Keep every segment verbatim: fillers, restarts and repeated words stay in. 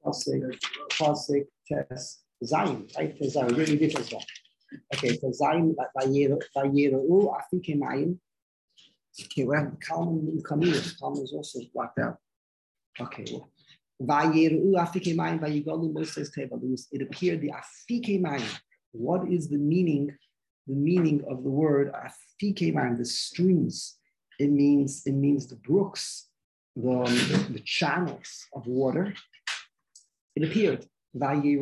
Pasik, Pasik, Tes, Zayin, right? Tes Zayin, we did as well. Okay, so Zayin, Vayeru, Afike Mayim. Okay, we have Kalman in Kamil. Kalman is also blocked out. Okay, Vayeru, Afike Mayim, Vayigolu, Moses table. It appeared the Afike Mayim. What is the meaning? The meaning of the word Afike Mayim, the streams. It means it means the brooks, the, the, the channels of water. It appeared. It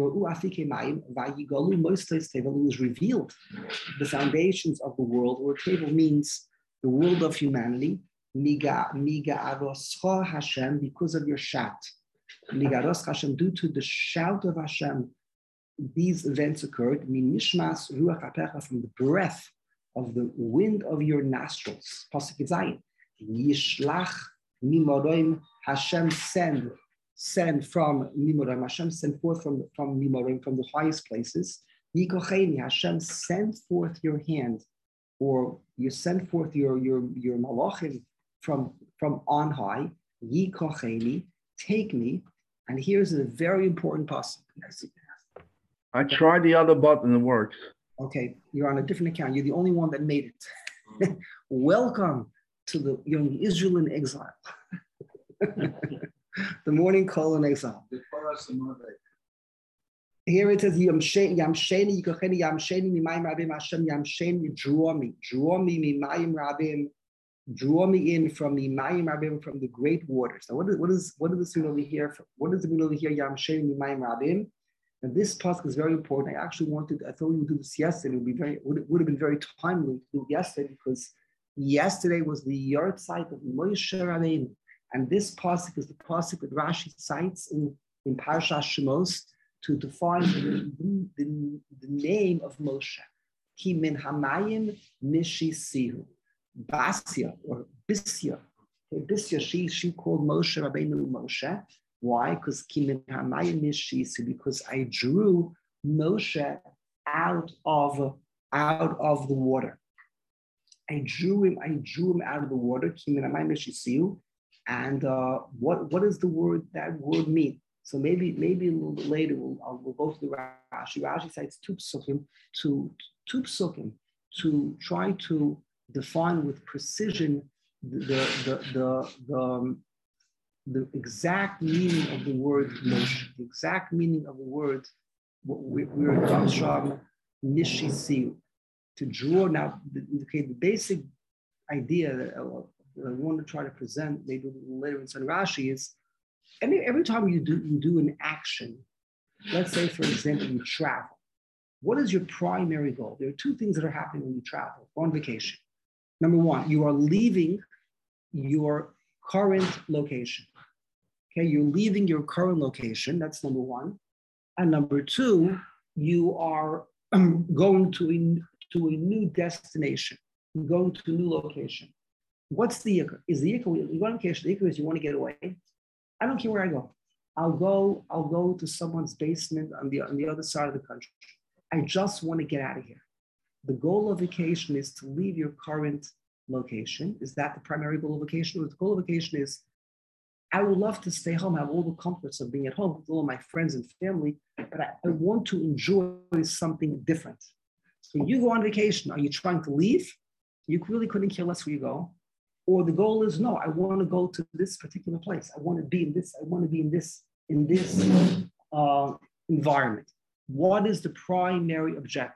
was revealed. The foundations of the world, or table means the world of humanity. Miga, miga Hashem, because of your shout. Migaros Hashem, due to the shout of Hashem, these events occurred. Minishmas ruach apecha, from the breath of the wind of your nostrils. Pasuk Zayin. Yishlach mimorim, Hashem send. Send from Mimorim, Hashem sent forth from, from Mimorim, from the highest places. Yikocheni, Hashem send forth your hand, or you send forth your your your malachim from, from on high. Yikocheni, take me. And here's a very important passage. I tried the other button, it works. Okay, you're on a different account. You're the only one that made it. Welcome to the young Israel in exile. The morning call in exile. Here it says, Yamsheni, Yamsheni, Yikocheni, Yamsheni, Mimayim Rabim, Hashem, Yamsheni, draw me, draw me, Mimayim Rabim, draw me in from Mimayim Rabim, from the great waters. Now, what is what is what does this mean over here? What does it mean over here? Yamsheni, Mimayim Rabim. And this pasuk is very important. I actually wanted, I thought we would do this yesterday. It would be very, would, would have been very timely to do it yesterday, because yesterday was the yard site of Moshe Rabbeinu. And this pasuk is the pasuk that Rashi cites in, in Parashas Shemos to define the, the, the name of Moshe. Ki min hamayim nishisihu. Basya, or Bisya. Okay, Bisya, she, she called Moshe Rabbeinu Moshe. Why? Because ki min hamayim nishisihu, because I drew Moshe out of, out of the water. I drew him, I drew him out of the water. Ki min hamayim nishisihu. And uh, what what does the word that word mean? So maybe maybe a little bit later we'll, I'll, we'll go through the Rashi. Rashi cites two psukim to two psukim to try to define with precision the the the the, um, the exact meaning of the word Moshe, the exact meaning of the word where it comes from, nishisiu. To draw now, the, okay, the basic idea that uh, I want to try to present maybe a little later in San Rashi is every, every time you do you do an action, let's say for example you travel, what is your primary goal? There are two things that are happening when you travel on vacation. Number one, you are leaving your current location. Okay, you're leaving your current location, that's number one. And number two, you are um, going to a, to a new destination, you're going to a new location. What's the yikr? Is the yikr, you go on vacation, the yikr is you want to get away. I don't care where I go. I'll go, I'll go to someone's basement on the, on the other side of the country. I just want to get out of here. The goal of vacation is to leave your current location. Is that the primary goal of vacation? Or the goal of vacation is, I would love to stay home, have all the comforts of being at home with all of my friends and family, but I, I want to enjoy something different. So you go on vacation, are you trying to leave? You really couldn't care less where you go. Or the goal is, no, I want to go to this particular place. I want to be in this, I want to be in this, in this uh, environment. What is the primary objective?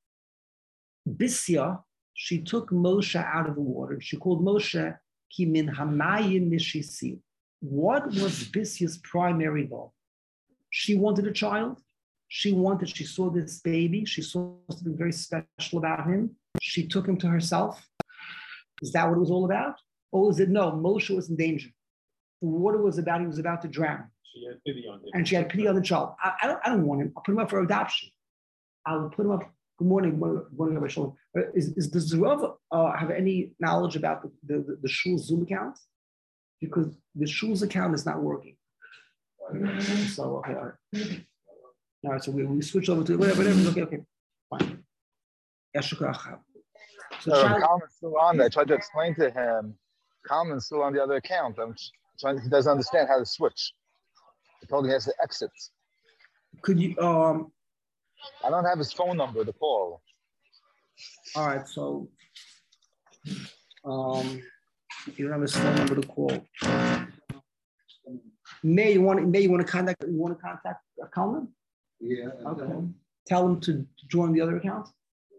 Bisya, she took Moshe out of the water. She called Moshe ki min hamayim nishisiu. What was Bisya's primary goal? She wanted a child. She wanted, she saw this baby. She saw something very special about him. She took him to herself. Is that what it was all about? Or was it, no, Moshe was in danger. The water was about, he was about to drown. She had pity on him. And she had pity on the child. I, I, don't, I don't want him. I'll put him up for adoption. I'll put him up. Good morning. Good morning, Rabbi Shalom. Is, is, does the Rav uh, have any knowledge about the, the, the, the shul Zoom account? Because the shul's account is not working. So, okay, all right. All right, so we, we switch over to whatever, whatever. Okay, okay, fine. So, so Kalman's still on there. I tried to explain to him, Kalman's still on the other account. I'm trying, he doesn't understand how to switch. I told him he has to exit. Could you, um, I don't have his phone number to call. all right, so, um, you don't have his phone number to call. May you want, May you want to contact, you want to contact Kalman? Yeah. Okay. Tell him to join the other account.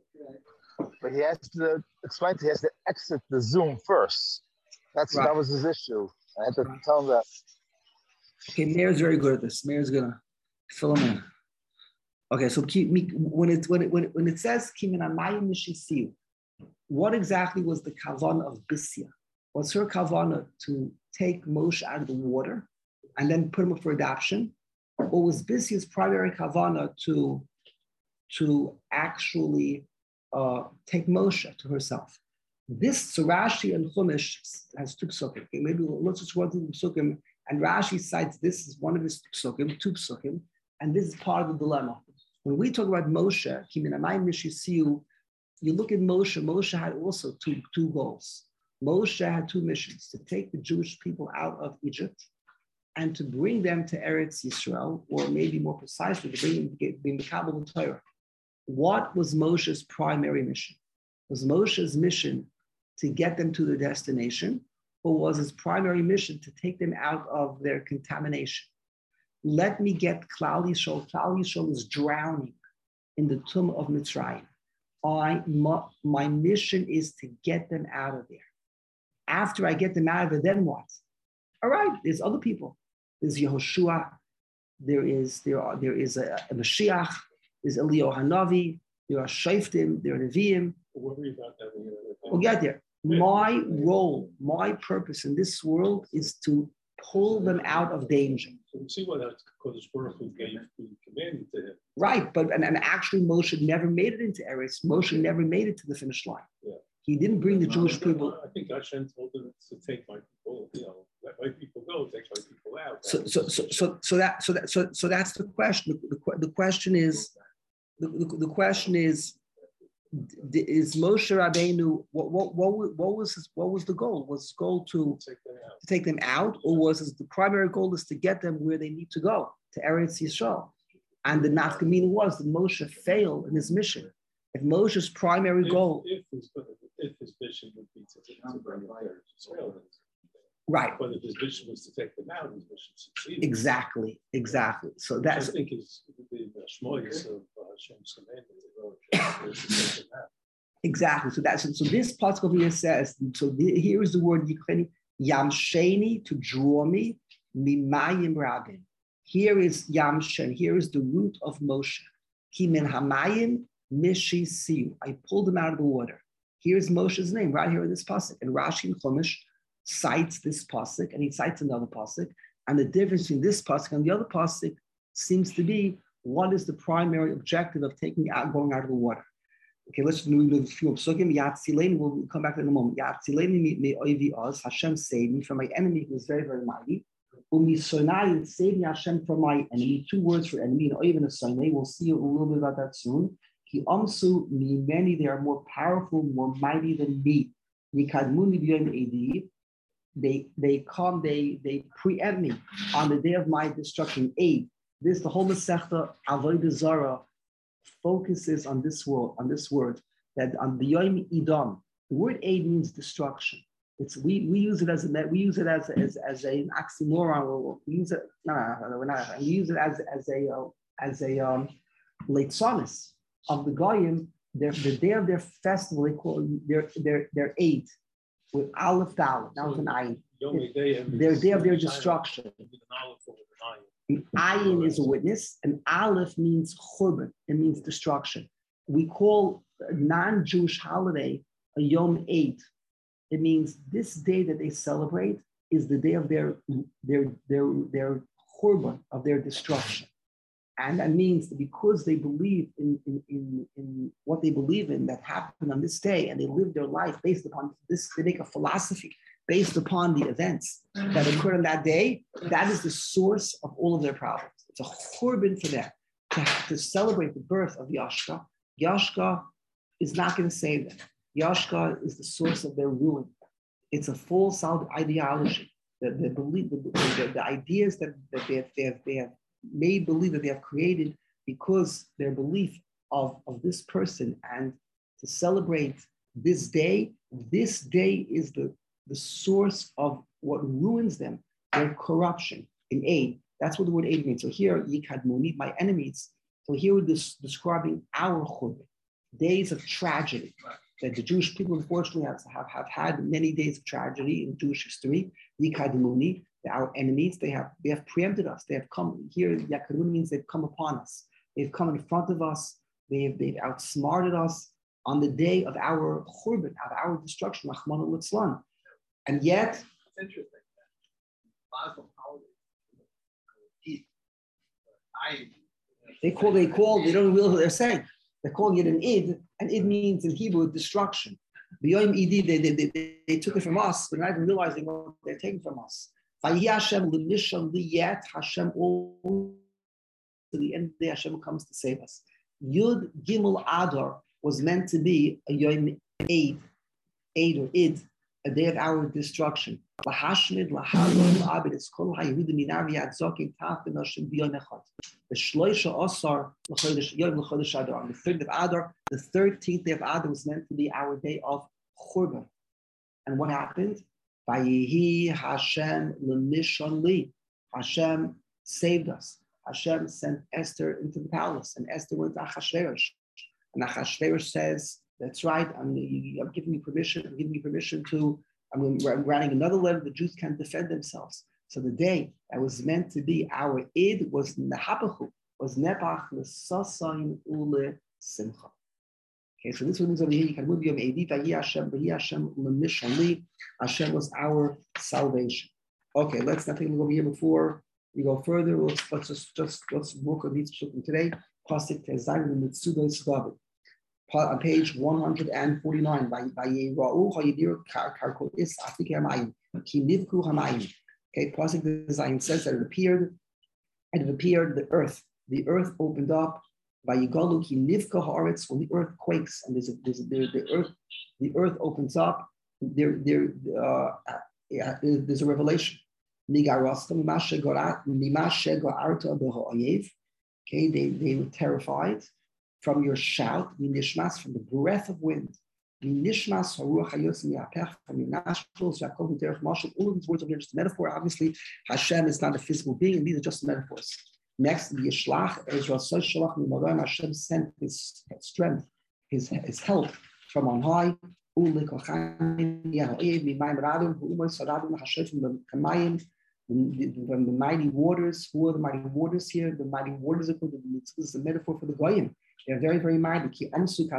But he has to explain to he has to exit the Zoom first. That's Right. that was his issue. I had to Right. tell him that. Okay, Mayor's very good at this. Mayor's gonna fill him in. Okay, so keep me when it when it when it, when it says Kimin Amayim Nishisiu, what exactly was the kavanah of Bisya? Was her kavanah to take Moshe out of the water and then put him up for adoption, or was Bisya's primary kavanah to to actually uh, take Moshe to herself? This, so Rashi and Chumash has two psukim. Okay, maybe let's just run through the psukim. And Rashi cites this is one of his psukim, two psukim, and this is part of the dilemma. When we talk about Moshe, Kimin Amayim Nishisiu, you look at Moshe. Moshe had also two, two goals. Moshe had two missions: to take the Jewish people out of Egypt and to bring them to Eretz Yisrael, or maybe more precisely, to bring them to get the Kabbalah Torah. What was Moshe's primary mission? Was Moshe's mission to get them to their destination, or was his primary mission to take them out of their contamination? Let me get Klal Yisrael. Klal Yisrael is drowning in the tomb of Mitzrayim. I, my, my mission is to get them out of there. After I get them out of there, then what? All right, there's other people. There's Yehoshua. There is there are there is a, a Mashiach. There's Eliyahu Hanavi. There are Shoftim. There are Nevi'im. We'll worry about that. We'll get there. My role, my purpose in this world is to pull them out of danger. So we see what Kodesh Baruch Hu gave the command to him. Right, but and, and actually Moshe never made it into Eretz. Moshe never made it to the finish line. Yeah. He didn't bring the Jewish people. I think Hashem told him to take my people, you know, let my people go, take my people out. So so so so so that so that so so that's the question. The, the, the question is the, the, the question is is Moshe Rabbeinu, what, what, what, what was his, what was the goal? Was his goal to, take them out. to take them out, or was his, the primary goal is to get them where they need to go, to Eretz Yisrael? And the nafkamina was that Moshe failed in his mission. If Moshe's primary If, goal, if his if his mission would be to, to bring them there to Israel, right? But if his mission was to take them out, his mission succeeded. Exactly, exactly. So that's I think is the shmoyis of Hashem's commandment to take them out. Exactly. So that's so this part of here says, so the, here is the word Yicheni, Yamsheni, to draw me, Mimayim Rabin. Here is Yamshen, here is the root of Moshe. Kimin Hamayim Mishi Siu. I pulled him out of the water. Here's Moshe's name right here in this pasuk. And Rashi and Chumash cites this pasuk, and he cites another pasuk. And the difference between this pasuk and the other pasuk seems to be what is the primary objective of taking out, going out of the water. Okay, let's do a few psukim. Yatzileni, we'll come back in a moment. Yatzileni me oivi oz. Hashem saved me from my enemy who was very, very mighty. Umisonai, save me Hashem from my enemy. Two words for enemy. And oiv and a sonai. We'll see a little bit about that soon. Ki amsu mi many. They are more powerful, more mighty than me. Nikadmuni b'yom edi. They they come. They they preempt me on the day of my destruction. Aid. This the whole Masechta Avodah Zarah focuses on this word, on this word, that on the Yom Idam. The word aid means destruction. It's we we use it as a we use it as as as an oxymoron. Or we use it no, no, no, we're not. We use it as as a uh, as a um, leitzonis of the Goyim. Their the day of their festival, they call it their their their aid with aleph dal. That was an ayin. Their day of their destruction. Ayin is a witness, and Aleph means churban. It means destruction. We call a non-Jewish holiday a Yom Eid. It means this day that they celebrate is the day of their their their their churban, of their destruction, and that means that because they believe in in, in in what they believe in that happened on this day, and they live their life based upon this. They make a philosophy based upon the events that occurred on that day. That is the source of all of their problems. It's a churban for them to, to celebrate the birth of Yashka. Yashka is not going to save them. Yashka is the source of their ruin. It's a false ideology. the, the belief, the, the, the ideas that, that they, have, they, have, they have made believe that they have created because their belief of, of this person, and to celebrate this day, this day is the, the source of what ruins them, their corruption in aid. That's what the word aid means. So here, Yikadmuni, my enemies. So here we're des- describing our churban, days of tragedy. That the Jewish people, unfortunately, have, have, have had many days of tragedy in Jewish history. Yikadmuni, our enemies, they have they have preempted us. They have come here. Yakadmuni means they've come upon us. They've come in front of us. They've they've outsmarted us on the day of our churban, of our destruction. Rachmana litzlan. And yet, It's interesting. Muslim holidays. I. they call they call they don't realize what they're saying. They're calling it an id, and id means in Hebrew destruction. B'yom idi, they, they, they, they took it from us, but not even realizing what they're taking from us. Vayi Hashem l'nisham liyet, Hashem all to the end of the day, Hashem comes to save us. Yud Gimel Adar was meant to be a Yom Eid, Eid or Id, a day of our destruction. Lahashmid, lahadol, abed, it's kol haYehudim minav yad zokim taf b'noshim b'yom echad. The shloisha asar l'chodesh yom l'chodesh Adar. On the third of Adar, the thirteenth day of Adar was meant to be our day of Churban. And what happened? Vayihi Hashem l'nishon li. Hashem saved us. Hashem sent Esther into the palace, and Esther went to Achashverosh. And Achashverosh says, "That's right. I'm, I'm giving you permission. I'm giving you permission to. I'm, I'm writing another letter. The Jews can't defend themselves." So the day that was meant to be our Id was Nehapachu, was Nepach l'sasayin ule simcha. Okay, so this one is over here. You can move Yom Eidi. Vayi Hashem, Vayi Hashem l'nishon li. Hashem was our salvation. Okay, let's not take a look over here before we go further. Let's let's just, just let's work on these children today. Pasuk Tezayin Mitzudos David. On page one hundred forty-nine, by by Yera'u Hayidir Karkol Is Afik Hamayim Ki Nivku Hamayim. Okay, Pasuk Tezayin says that it appeared, and it appeared the earth. The earth opened up. By Yigalu Ki Nivka Haaretz, when the earth quakes and there's a, there's a, there, the earth the earth opens up. There there uh, yeah, there's a revelation. Okay, they, they were terrified from your shout, minishmas, from the breath of wind. Minishmas, from your nostrils, all of these words are just a metaphor. Obviously, Hashem is not a physical being, and these are just metaphors. Next, the Yishlach, Ezra Hashem sent his strength, his, his help from on high. From the, from the mighty waters. Who are the mighty waters here? The mighty waters are called the, this is a metaphor for the Goyim. They're very, very mighty.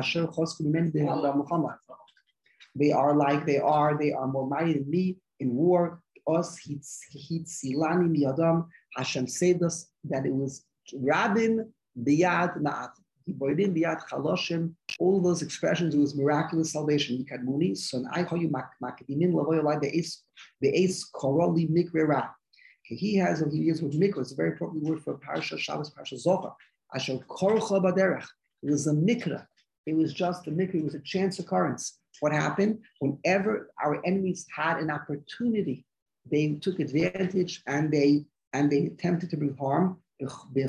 They are like they are, they are more mighty than me in war. Us, Silani miyadam. Hashem saved us, that it was Rabin biyad ma'at. Boydin biyad chaloshim. All those expressions, it was miraculous salvation. Yikadmuni, son I call you makadimin lavoyolai be'es be'es koroli mikrera. He has, he uses with mikra. It's a very appropriate word for Parsha Shabbos, Parsha Zohar. Asher korcha baderech. It was a mikra. It was just a mikra. It was a chance occurrence. What happened? Whenever our enemies had an opportunity, they took advantage and they and they attempted to bring harm. They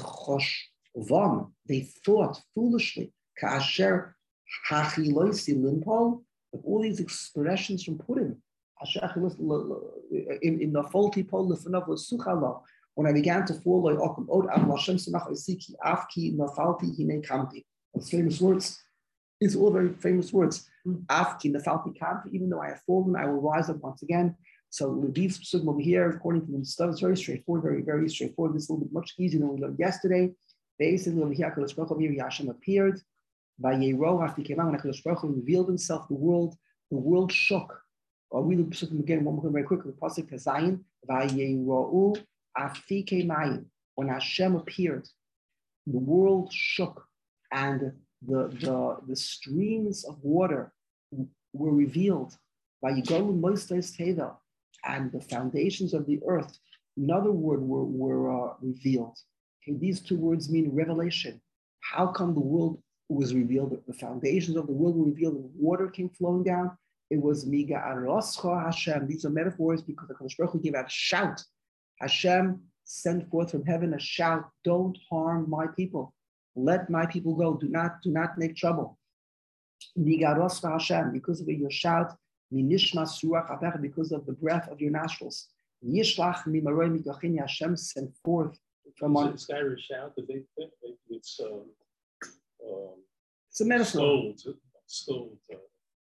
thought foolishly. Kasher hachiloisi limpol. Of all these expressions from Purim, in, in the faulty pole, when I began to fall, those famous words. These are all very famous words. Afki nafalti kamti. Even though I have fallen, I will rise up once again. So these psukim over here, according to the stuff, it's very straightforward, very, very straightforward. This is a little bit much easier than we learned yesterday. Basically, over here, HaKadosh Baruch Hu, Hashem appeared. By Yero, after he came out, when HaKadosh Baruch Hu revealed himself, the world, the world shook. I'll read the psukim again, one more very quickly. Pasuk Tezayin, by Yero, afike mayim. When Hashem appeared, the world shook, and the the the streams of water were revealed. By Yigolu Moistes Tevel. And the foundations of the earth, another word, were, were uh, revealed. Okay, these two words mean revelation. How come the world was revealed? The foundations of the world were revealed, and water came flowing down. It was Miga Aroscha Hashem. These are metaphors because the Kadosh Baruch Hu gave out a shout. Hashem sent forth from heaven a shout, don't harm my people. Let my people go. Do not, do not make trouble. Miga Aroscha Hashem, because of your shout, Minishmas Ruach Apecha, because of the breath of your nostrils. Yishlach Mimaroi Mikachini, Hashem sent forth from on. Is Irish shout the big thing? It's um, um, it's a metaphor. Scold, scold. Uh,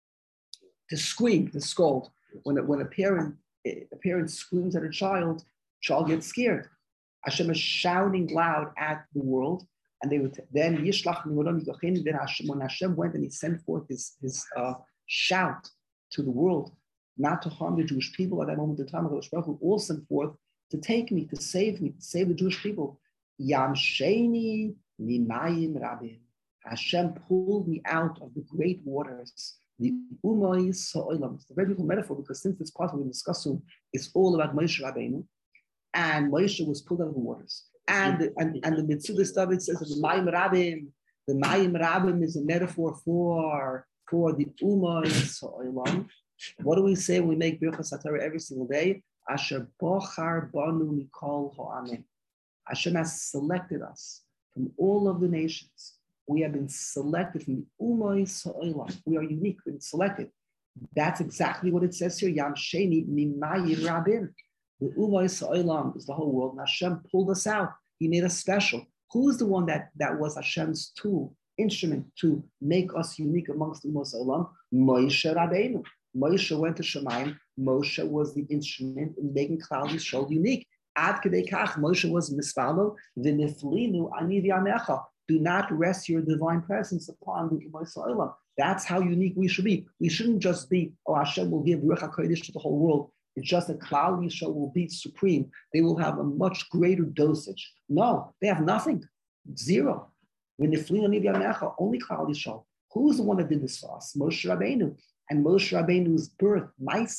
to scream, to scold. When a, when a parent a parent screams at a child, child gets scared. Hashem is shouting loud at the world, and they would then Yishlach Mimaroi Mikachini. Then Hashem, when Hashem went and he sent forth his his uh, shout to the world, not to harm the Jewish people at that moment in time, Kadosh Baruch Hu all sent forth to take me, to save me, to save the Jewish people. Yam Sheni Mimayim Rabim. Hashem pulled me out of the great waters. The Umay Sa'olam. It's a very beautiful metaphor because since this part we're discussing is all about Moshe Rabbeinu, and Moshe was pulled out of the waters. And the, and, and the Mitzvah David says that the Mayim Rabim, the Mayim Rabim is a metaphor for, for the Umay Sa'olam. What do we say when we make Birchas HaTorah every single day? Asher bochar banu mikol ha'amim. Hashem has selected us from all of the nations. We have been selected from the Umay Sa'olam. We are unique, we've been selected. That's exactly what it says here. Yam Sheni Mimayim Rabim. The Umay Sa'olam is the whole world. And Hashem pulled us out. He made us special. Who's the one that, that was Hashem's tool, instrument to make us unique amongst the Umay Sa'olam? Moshe Rabbeinu. Moshe went to Shemayim. Moshe was the instrument in making Klal Yisrael unique. Ad kedei kach, Moshe was mispalo. V'niflinu ani v'yamecha. Do not rest your divine presence upon the Umay Sa'olam. That's how unique we should be. We shouldn't just be, oh, Hashem will give Ruach HaKodesh to the whole world. It's just that Klal Yisrael will be supreme. They will have a much greater dosage. No, they have nothing. Zero. V'niflinu ani v'yamecha. Only Klal Yisrael. Who's the one that did this for us? Moshe Rabbeinu. And Moshe Rabbeinu's birth,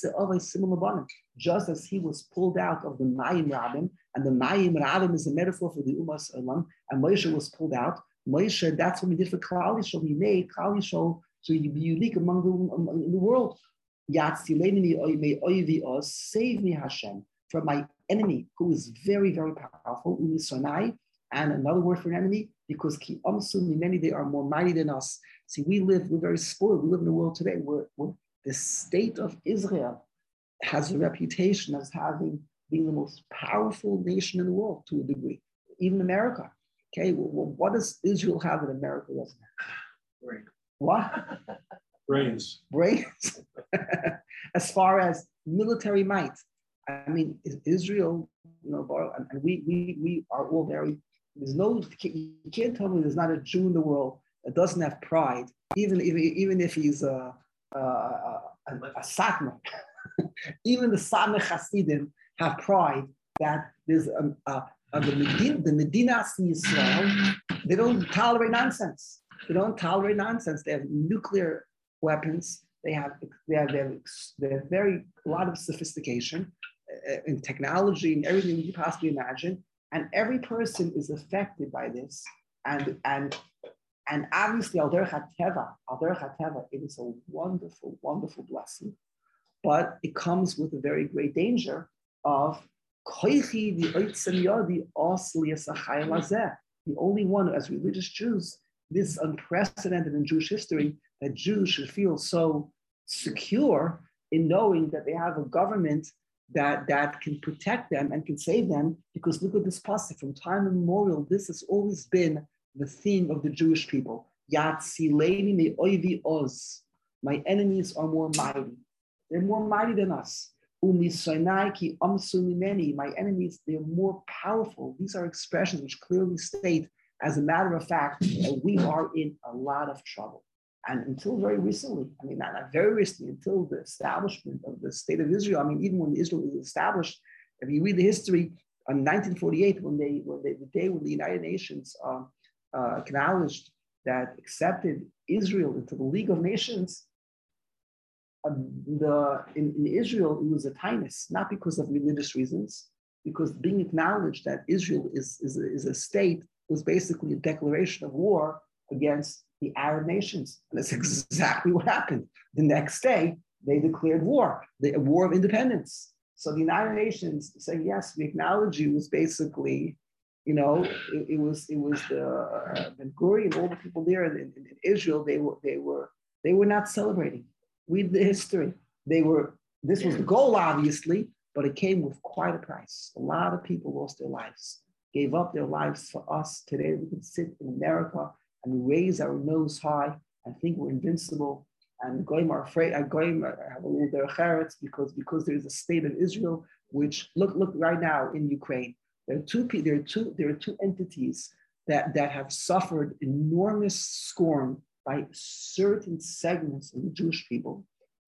just as he was pulled out of the Mayim Rabim, and the Mayim Rabim is a metaphor for the Umay Sa'olam, and Moshe was pulled out. Moshe, that's what we did for Klal Yisrael. We made Klal Yisrael so you be unique among the, in the world. Save me, Hashem, from my enemy, who is very, very powerful, Umi Sonai, and another word for an enemy, because Ki Amsu Mimeni, they are more mighty than us. See, we live, we're very spoiled. We live in a world today where, where the state of Israel has a reputation as having being the most powerful nation in the world to a degree, even America. Okay, well, what does Israel have that America doesn't have? Brain. What? Brains. Brains. As far as military might, I mean, Israel, you know, and we we we are all very. There's no, you can't tell me there's not a Jew in the world that doesn't have pride, even if even if he's a a, a, a Satmar. Even the Satmar Hasidim have pride that there's a, a, a the Medina, the Medina Yisrael. They don't tolerate nonsense. They don't tolerate nonsense. They have nuclear weapons. They have they have they have, they have very a lot of sophistication uh, in technology and everything you can possibly imagine. And every person is affected by this. And, and, and obviously, Al Derech HaTeva, Al Derech HaTeva, it is a wonderful, wonderful blessing. But it comes with a very great danger of the only one, as religious Jews, this is unprecedented in Jewish history, that Jews should feel so secure in knowing that they have a government that, that can protect them and can save them, because look at this passage from time immemorial. This has always been the theme of the Jewish people. Yatzileni me oivi oz. My enemies are more mighty. They're more mighty than us. Umisonai ki amsu mimeni. My enemies, they're more powerful. These are expressions which clearly state, as a matter of fact, that we are in a lot of trouble. And until very recently, I mean, not, not very recently, until the establishment of the state of Israel, I mean, even when Israel was established, if you read the history, in nineteen forty-eight, when they, when they, the day when the United Nations uh, uh, acknowledged that accepted Israel into the League of Nations, um, the, in, in Israel, it was a tinus, not because of religious reasons, because being acknowledged that Israel is, is, a, is a state was basically a declaration of war against the Arab nations. And that's exactly what happened. The next day, they declared war, the a war of independence. So the United Nations saying, yes, we acknowledge you was basically, you know, it, it was it was the uh, Ben Gurion, all the people there in, in, in Israel, they were they were they were not celebrating. Read the history. They were, this was the goal, obviously, but it came with quite a price. A lot of people lost their lives, gave up their lives for us. Today we can sit in America and raise our nose high and think we're invincible. And Goyim are afraid, and Goyim have a little derech eretz because because there is a state of Israel, which look look right now in Ukraine. There are two there are two there are two entities that that have suffered enormous scorn by certain segments of the Jewish people,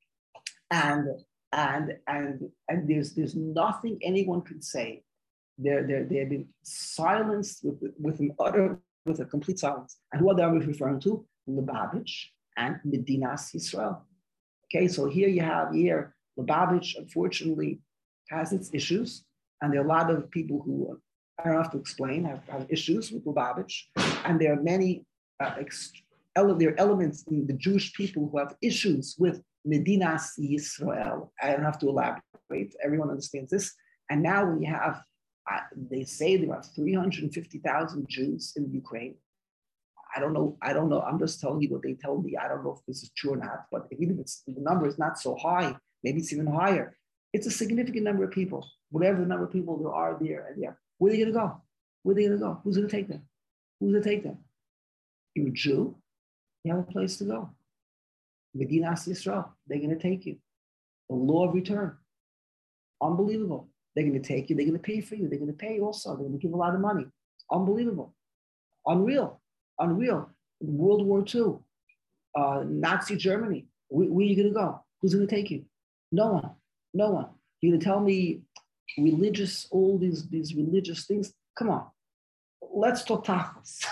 and and and and there's there's nothing anyone can say. They're they they have been silenced with with an utter with a complete silence. And who are they referring to? Lubavitch and Medinas Yisrael. Okay, so here you have here Lubavitch, unfortunately, has its issues, and there are a lot of people who I don't have to explain have, have issues with Lubavitch, and there are many uh, ex- ele- there are elements in the Jewish people who have issues with Medinas Yisrael. I don't have to elaborate; everyone understands this. And now we have, uh, they say there are three hundred fifty thousand Jews in Ukraine. I don't know. I don't know. I'm just telling you what they tell me. I don't know if this is true or not. But even if it's, the number is not so high, maybe it's even higher. It's a significant number of people. Whatever the number of people there are there and there, where are they going to go? Where are they going to go? Who's going to take them? Who's going to take them? You're a Jew. You have a place to go. Medinas Yisrael. They're going to take you. The law of return. Unbelievable. They're going to take you. They're going to pay for you. They're going to pay also. They're going to give a lot of money. It's unbelievable. Unreal. Unreal. World War Two, uh, Nazi Germany. Where, where are you going to go? Who's going to take you? No one. No one. You're going to tell me religious, all these, these religious things? Come on. Let's talk tachlis.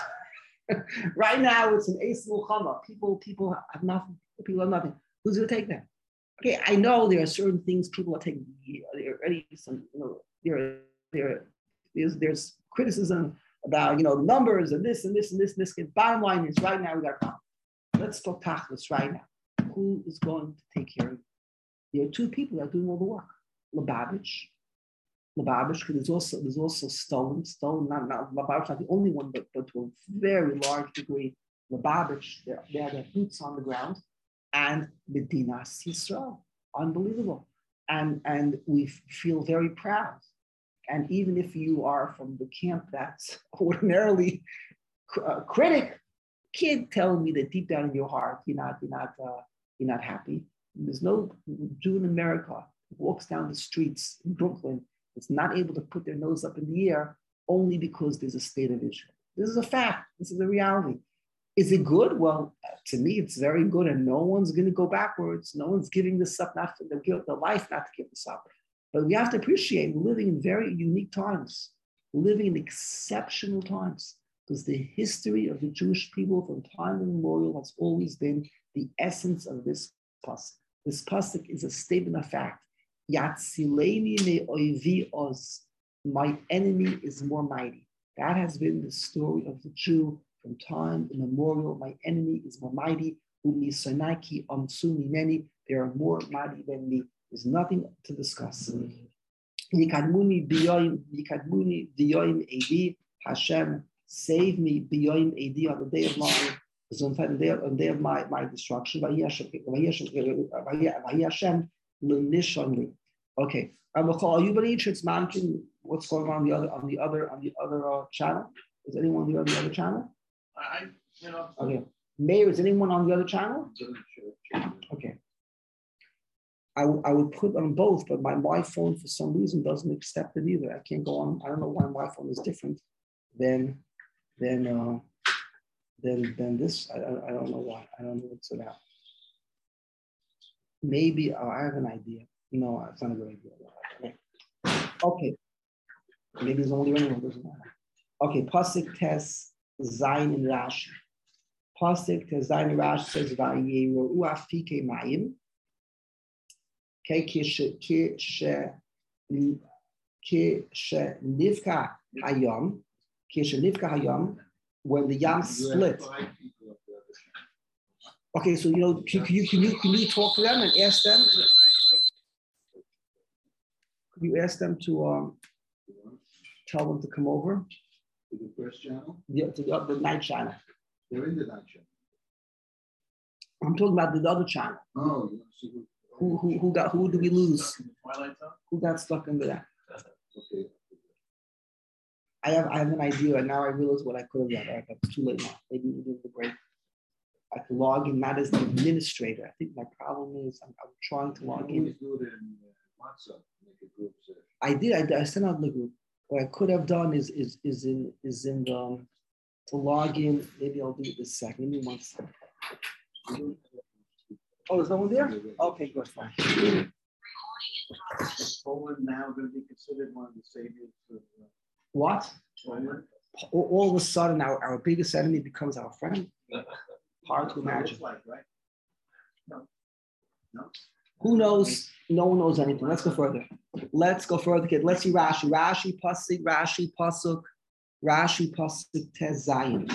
Right now, it's an ace milchama. People, people have nothing. People have nothing. Who's going to take them? Okay, I know there are certain things people are taking. There are already some, you know, there, there, there's, there's criticism about, you know, the numbers and this and this and this and this. Bottom line is, right now we got a problem. Let's talk tachlis right now. Who is going to take care of you? There are two people that are doing all the work. Lubavitch. Lubavitch, because there's also there's also Stolen. Stolen, not, not Lubavitch, not the only one, but, but to a very large degree, Lubavitch, they have their boots on the ground, and Medinas Yisrael. Unbelievable. And, and we feel very proud. And even if you are from the camp that's ordinarily a critic, can't tell me that deep down in your heart you're not you're not uh, you're not happy. There's no Jew in America who walks down the streets in Brooklyn that's not able to put their nose up in the air only because there's a state of Israel. This is a fact. This is a reality. Is it good? Well, to me, it's very good, and no one's going to go backwards. No one's giving this up, not for the guilt, the life, not to give this up. But we have to appreciate we're living in very unique times. We're living in exceptional times, because the history of the Jewish people from time immemorial has always been the essence of this pasuk. This pasuk is a statement of fact. Yatzileni me oivi oz. My enemy is more mighty. That has been the story of the Jew from time immemorial. My enemy is more mighty. Umi sonaki amsuni many. They are more mighty than me. There's nothing to discuss. Yikadmuni biyoim, yikadmuni biyoim edi. Hashem, save me biyoim edi on the day of my, on the day, on the day of my, my destruction. Hashem, okay. Are you ready to mention what's going on, on the other on the other on the other uh, channel? Is anyone on the other, the other channel? I, you know. Okay. Mayor, is anyone on the other channel? Okay. I, w- I would put on both, but my, my phone for some reason doesn't accept it either. I can't go on. I don't know why my phone is different than than uh, than than this. I, I, I don't know why. I don't know what's about. Maybe oh, I have an idea. No, it's not a good idea. Okay. Maybe it's only one. Doesn't matter. Okay. Pasuk Tes Zayin in Rashi. Pasuk Tes Zayin in Rashi says Vayeru Afike Mayim. Okay. Kishe Kishe Kishe Nivka Hayom. Kishe Nivka Hayom. When the Yam split. Okay, so you know, can, can you can you can you talk to them and ask them? Can you ask them to um tell them to come over? To the first channel? Yeah, to the, the night channel. They're in the night channel. I'm talking about the other channel. Oh, you want to see who? Who who who got who did we lose? Twilight Zone? Who got stuck in there? Okay. I have I have an idea, and now I realize what I could have done. All right, but it's too late now. Maybe we'll do the break. I can log in not as the administrator. I think my problem is I'm, I'm trying to log in. Always do it in uh, WhatsApp, make a group session. I did. I, did, I sent out the group. What I could have done is is is in is in the um, to log in. Maybe I'll do it this second. Give me one second. Oh, there's no one there? Okay, good, fine. Poland now going to be considered one of the saviors of uh, What? Poland? All, all of a sudden, our, our biggest enemy becomes our friend. Hard to imagine. Like, right? No. No. Who knows? No one knows anything. Let's go further. Let's go further, kid. Let's see Rashi. Rashi, Pasuk, Rashi, Pasuk, Rashi, Pasuk, Tezayin.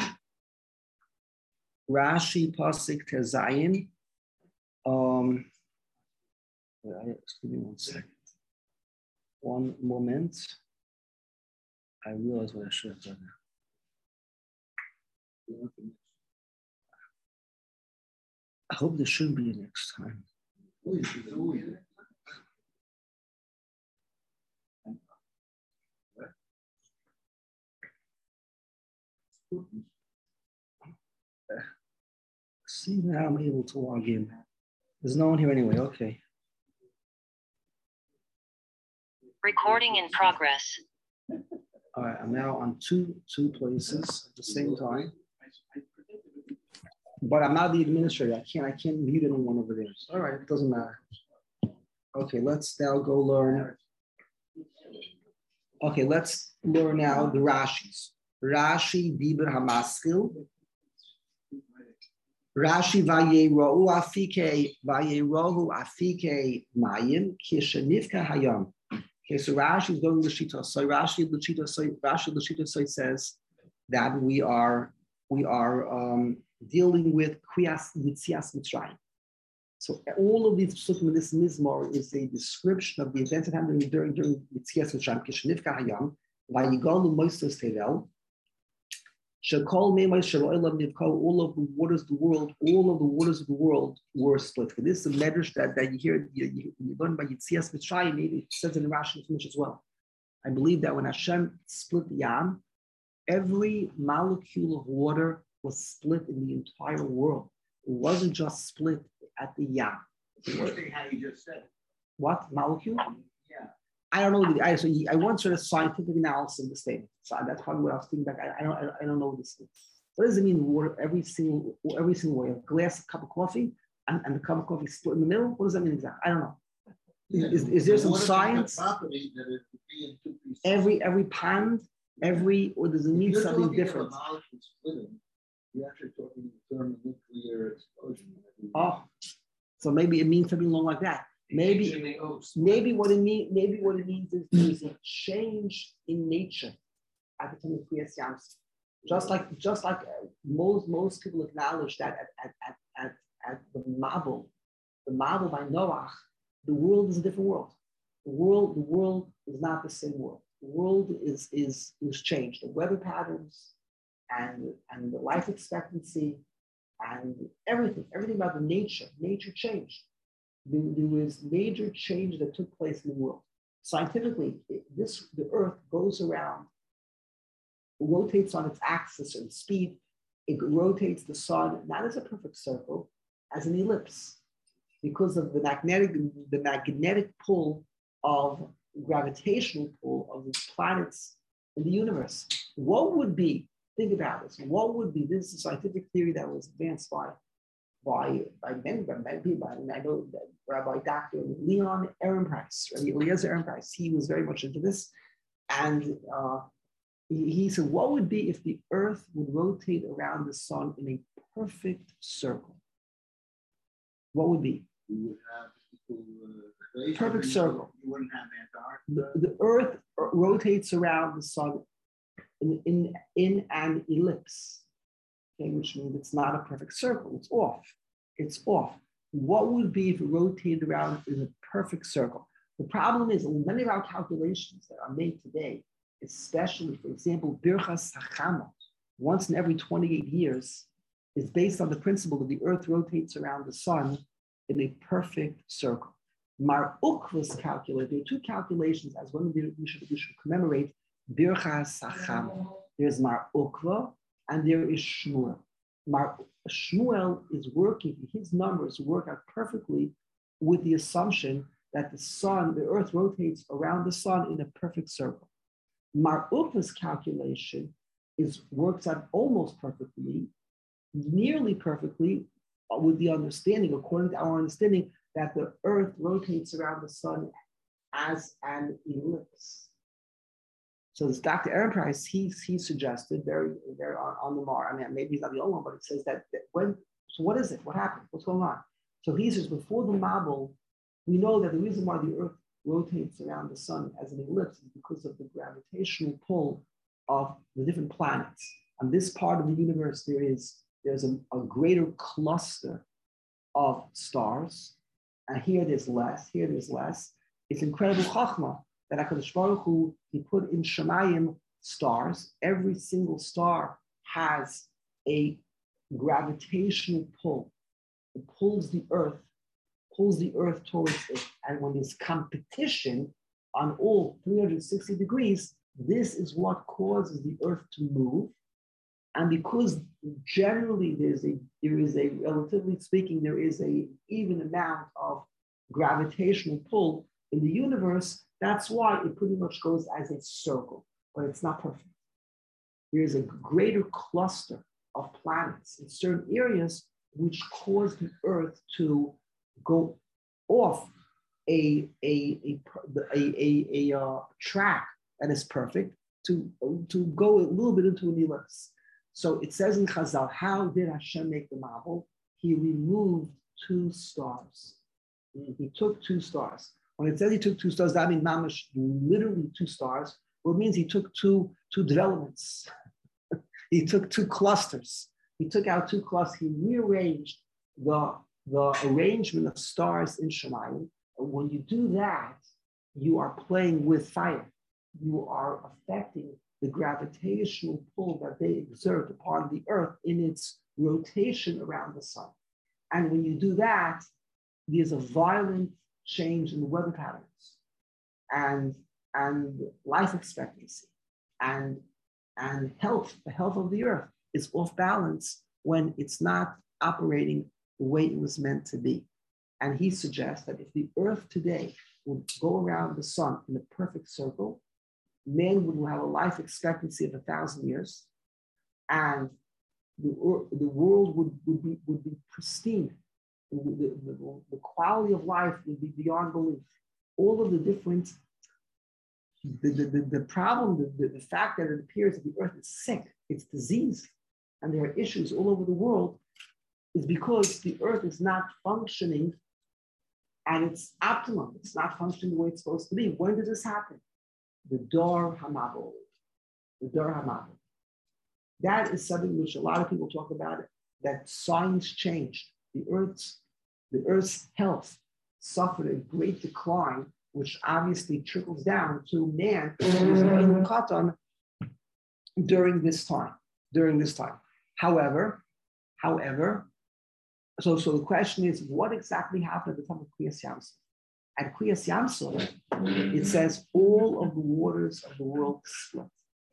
Rashi, Pasuk, Tezayin. Um, excuse me one second. One moment. I realize what I should have done. I hope there shouldn't be next time. See, now I'm able to log in. There's no one here anyway. Okay. Recording in progress. All right, I'm now on two two places at the same time. But I'm not the administrator. I can't I can't mute anyone over there. All right, it doesn't matter. Okay, let's now go learn. Okay, let's learn now the Rashis. Rashi Dibur Hamaskil. Rashi Vayerohu Afike Vayerohu Afike Mayim Kishanivka Hayam. Okay, so Rashi is going to Lashita. So Rashi Lashita so Rashi Lashita so says that we are we are um, dealing with Kriyas Yitzias Mitzrayim. So all of these psukim in this mizmor is a description of the events that happened during during Yitzias Mitzrayim. Kishanivka Hayam Vayigalu Moshes Tevel. Shekol Meimai Sheloilam Nivko. All of the waters of the world, all of the waters of the world were split. For this is a medrash that, that you hear you, you, you learn by Yitzias Mitzrayim. Maybe it says in the Rashi as well. I believe that when Hashem split the Yam, every molecule of water was split in the entire world. It wasn't just split at the Yam. One thing how you just said. What molecule? Yeah. I don't know. I so I once read a scientific analysis of the statement. So that's probably what I was thinking back. I, I don't. I don't know this. What does it mean? Water every single every single way. A glass, a cup of coffee, and, and the cup of coffee split in the middle. What does that mean exactly? I don't know. Yeah. Is, is there some Water science? Property that it would be in two pieces. Every every pond, every or does it mean You're something talking different? about molecule splitting. You're actually talking in terms of nuclear explosion. Oh, so maybe it means something along like that. Maybe, maybe what it mean, maybe what it means is there's a change in nature at the time of Kriyas Yamsuf. Just like, just like uh, most most people acknowledge that at at at at, at the Mabul, the Mabul by Noach, the world is a different world. The world, the world is not the same world. The world is is is changed. The weather patterns and and the life expectancy and everything, everything about the nature, nature changed. There, there was major change that took place in the world. Scientifically, it, this the Earth goes around, rotates on its axis and speed. It rotates the sun not as a perfect circle, as an ellipse, because of the magnetic the magnetic pull of gravitational pull of the planets in the universe. What would be? Think about this. What would be? This is a scientific theory that was advanced by. By, by many, by many people. I mean, I know that Rabbi Doctor Leon Ehrenpreis, Rabbi Eliezer Ehrenpreis, he was very much into this. And uh, he, he said, what would be if the Earth would rotate around the sun in a perfect circle? What would be? You would have people, uh, perfect circle. You wouldn't have Antarctica. The, the Earth rotates around the sun in, in, in an ellipse. Okay, which means it's not a perfect circle, it's off. It's off. What would be if it rotated around in a perfect circle? The problem is many of our calculations that are made today, especially, for example, Birchas Hachama, once in every twenty-eight years, is based on the principle that the earth rotates around the sun in a perfect circle. Mar Ukva's calculate, there are two calculations as when we should, we should commemorate Birchas Hachama. There's Mar Ukva and there is Shmuel. Mar Shmuel is working, his numbers work out perfectly with the assumption that the sun, the earth rotates around the sun in a perfect circle. Mar Ukva's calculation is works out almost perfectly, nearly perfectly, with the understanding, according to our understanding, that the earth rotates around the sun as an ellipse. So this Doctor Aaron Price, he, he suggested very, very on, on the mar. I mean, maybe he's not the only one, but it says that, that when, so what is it? What happened? What's going on? So he says before the Mabul, we know that the reason why the earth rotates around the sun as an ellipse is because of the gravitational pull of the different planets. On this part of the universe, there is there's a, a greater cluster of stars, and here there's less, here there's less. It's incredible chachma that HaKadosh Baruch Hu, he put in Shemayim stars. Every single star has a gravitational pull. It pulls the earth, pulls the earth towards it. And when there's competition on all three hundred sixty degrees, this is what causes the earth to move. And because generally there's a, there is a, relatively speaking, there is a even amount of gravitational pull in the universe, that's why it pretty much goes as a circle, but it's not perfect. There is a greater cluster of planets in certain areas which cause the earth to go off a, a, a, a, a, a, a track that is perfect to, to go a little bit into an ellipse. So it says in Chazal, how did Hashem make the Mabul? He removed two stars. He took two stars. When it says he took two stars, that means mamash, literally two stars. Well, it means he took two, two developments. He took two clusters. He took out two clusters. He rearranged the, the arrangement of stars in Shemayim. And when you do that, you are playing with fire. You are affecting the gravitational pull that they exert upon the earth in its rotation around the sun. And when you do that, there's a violent change in the weather patterns and, and life expectancy and, and health. The health of the earth is off balance when it's not operating the way it was meant to be. And he suggests that if the earth today would go around the sun in a perfect circle, man would have a life expectancy of a thousand years, and the, the world would, would, be, would be pristine. The, the, the quality of life would be beyond belief. All of the different, the, the, the, the problem, the, the, the fact that it appears that the earth is sick, it's diseased, and there are issues all over the world, is because the earth is not functioning at its optimum. It's not functioning the way it's supposed to be. When did this happen? The Dor HaMabul, the Dor HaMabul. That is something which a lot of people talk about, it, that science changed. The Earth's, the Earth's health suffered a great decline, which obviously trickles down to man who's in Katan during this time, during this time. However, however, so, so the question is, what exactly happened at the time of Kriyas Yamsuf? At Kriyas Yamsuf, it says all of the waters of the world split.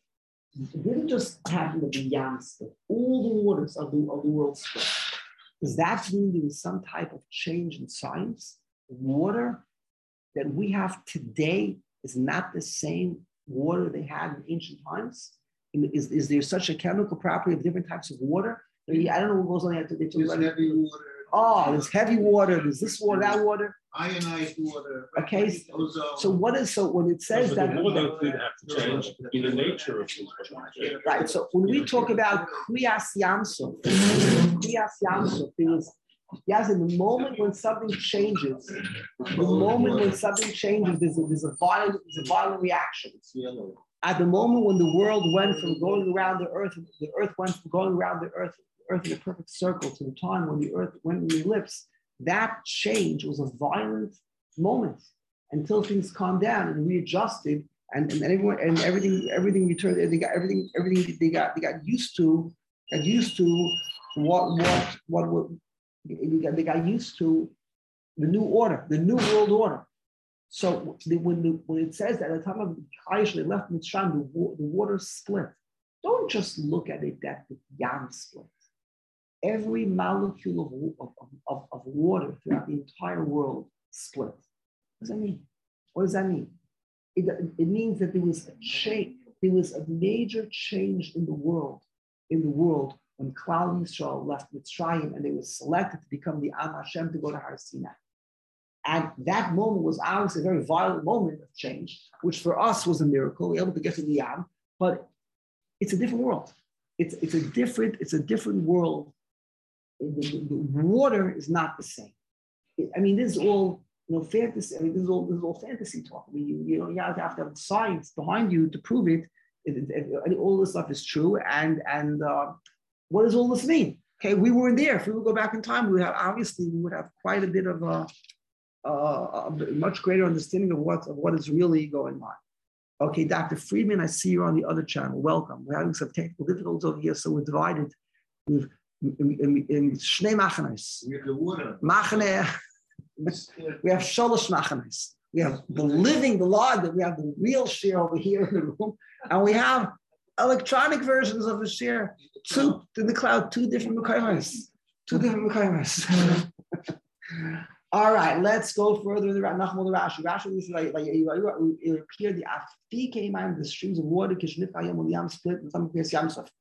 It didn't just happen at the Yam split. All the waters of the, of the world split. Does that mean there was some type of change in science? Water that we have today is not the same water they had in ancient times? Is, is there such a chemical property of different types of water? I don't know what goes on here. They talk There's about heavy water. Oh, there's heavy water, there's this water, that water. Ionized water. Okay, Ozone. so what is, so when it says So that, the law don't have to change in the nature of things. right, so when we talk about Kriyas Yamsuf, Kriyas Yamsuf, there was, yes, in the moment when something changes, the moment when something changes, there's a, there's a violent, there's a violent reaction. It's yellow. At the moment when the world went from going around the earth, the earth went from going around the earth, the earth in a perfect circle to the time when the earth went in the ellipse, that change was a violent moment until things calmed down and readjusted, and, and everyone and everything everything returned. They got everything everything they got they got used to got used to what what what, what they, got, they got used to the new order, the new world order. So the, when the, when it says that at the time of Chayesh they left Mitzrayim, the, the water split. Don't just look at it that the Yam split. Every molecule of, of, of, of water throughout the entire world split. What does that mean? What does that mean? It, it means that there was a change. There was a major change in the world. In the world when Klal Yisrael left Mitzrayim and they were selected to become the Am Hashem to go to Har Sinai. And that moment was obviously a very violent moment of change, which for us was a miracle. We were able to get to the Yam, but it's a different world. It's, it's a different, it's a different world. The, the, the water is not the same. I mean, this is all, you know, fantasy. I mean, this is all, this is all fantasy talk. I mean, you, you know, you have to have, to have science behind you to prove it. It, it, it all this stuff is true. And, and uh, what does all this mean? Okay, we weren't there. If we would go back in time, we would have, obviously, we would have quite a bit of a, uh, a much greater understanding of what, of what is really going on. Okay, Doctor Friedman, I see you're on the other channel. Welcome. We're having some technical difficulties over here, so we're divided. We've in in Shnei Machanes. We have the water. Machane. We have Sholosh Machanes. We have the living, the law, that we have the real share over here in the room, and we have electronic versions of the share. Two in the cloud, two different Mekaymas. Two different Mekaymas. All right, let's go further in the Nachmal the Rashi. Rashi is like like it clear the Afi came out the streams of water, Kishnif Hayam will Yam split, and some place Yam stuff.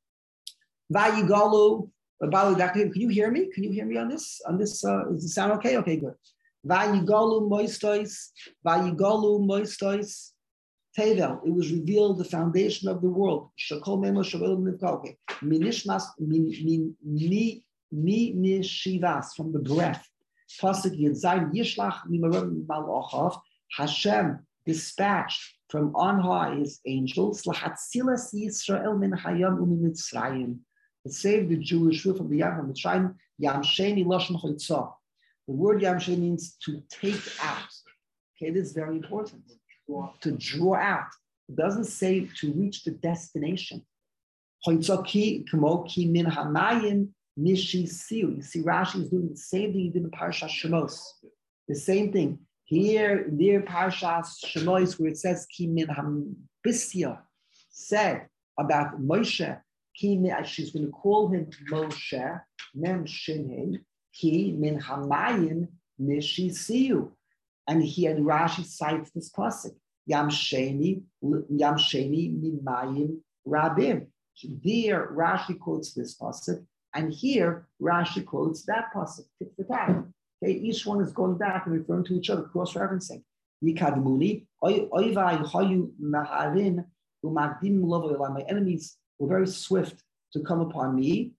Vayigalu, can you hear me? Can you hear me on this? On this, uh, does it sound okay? Okay, good. Vayigalu moistois, Vayigalu moistois, Tevel. It was revealed the foundation of the world. Shakol memo shavel nivka. Minishmas min min mi nishivas from the breath. Pasuk Yedzayin Yishlach Mimarim Malachav. Hashem dispatched from on high his angels. Lahatzilas Yisrael min Hayam umin Mitzrayim. To save the Jewish people from the Yam from Mitzrayim. Yam Sheni Lashon Chotzah. The word Yam Sheni means to take out. Okay, this is very important. To draw out. It doesn't say to reach the destination. Chotzah ki kamo ki min hamayim. Nishi Siu. You see, Rashi is doing the same thing he did in Parashas Shemos. The same thing. Here, near Parashas Shemos, where it says, Ki min hambisya, said about Moshe, Ki min, she's going to call him Moshe, Mem Shinhin, Ki min hamayim Nishi Siu. And he and Rashi cites this pasuk, Yam Sheni, Yam Sheni Mimayim Rabim. There, Rashi quotes this pasuk. And here, Rashi quotes that pasuk, tit for tat. Okay, each one is going back and referring to each other, cross-referencing. Yikadmuni, oivai hayu maharin, umagdim lovo. My enemies were very swift to come upon me,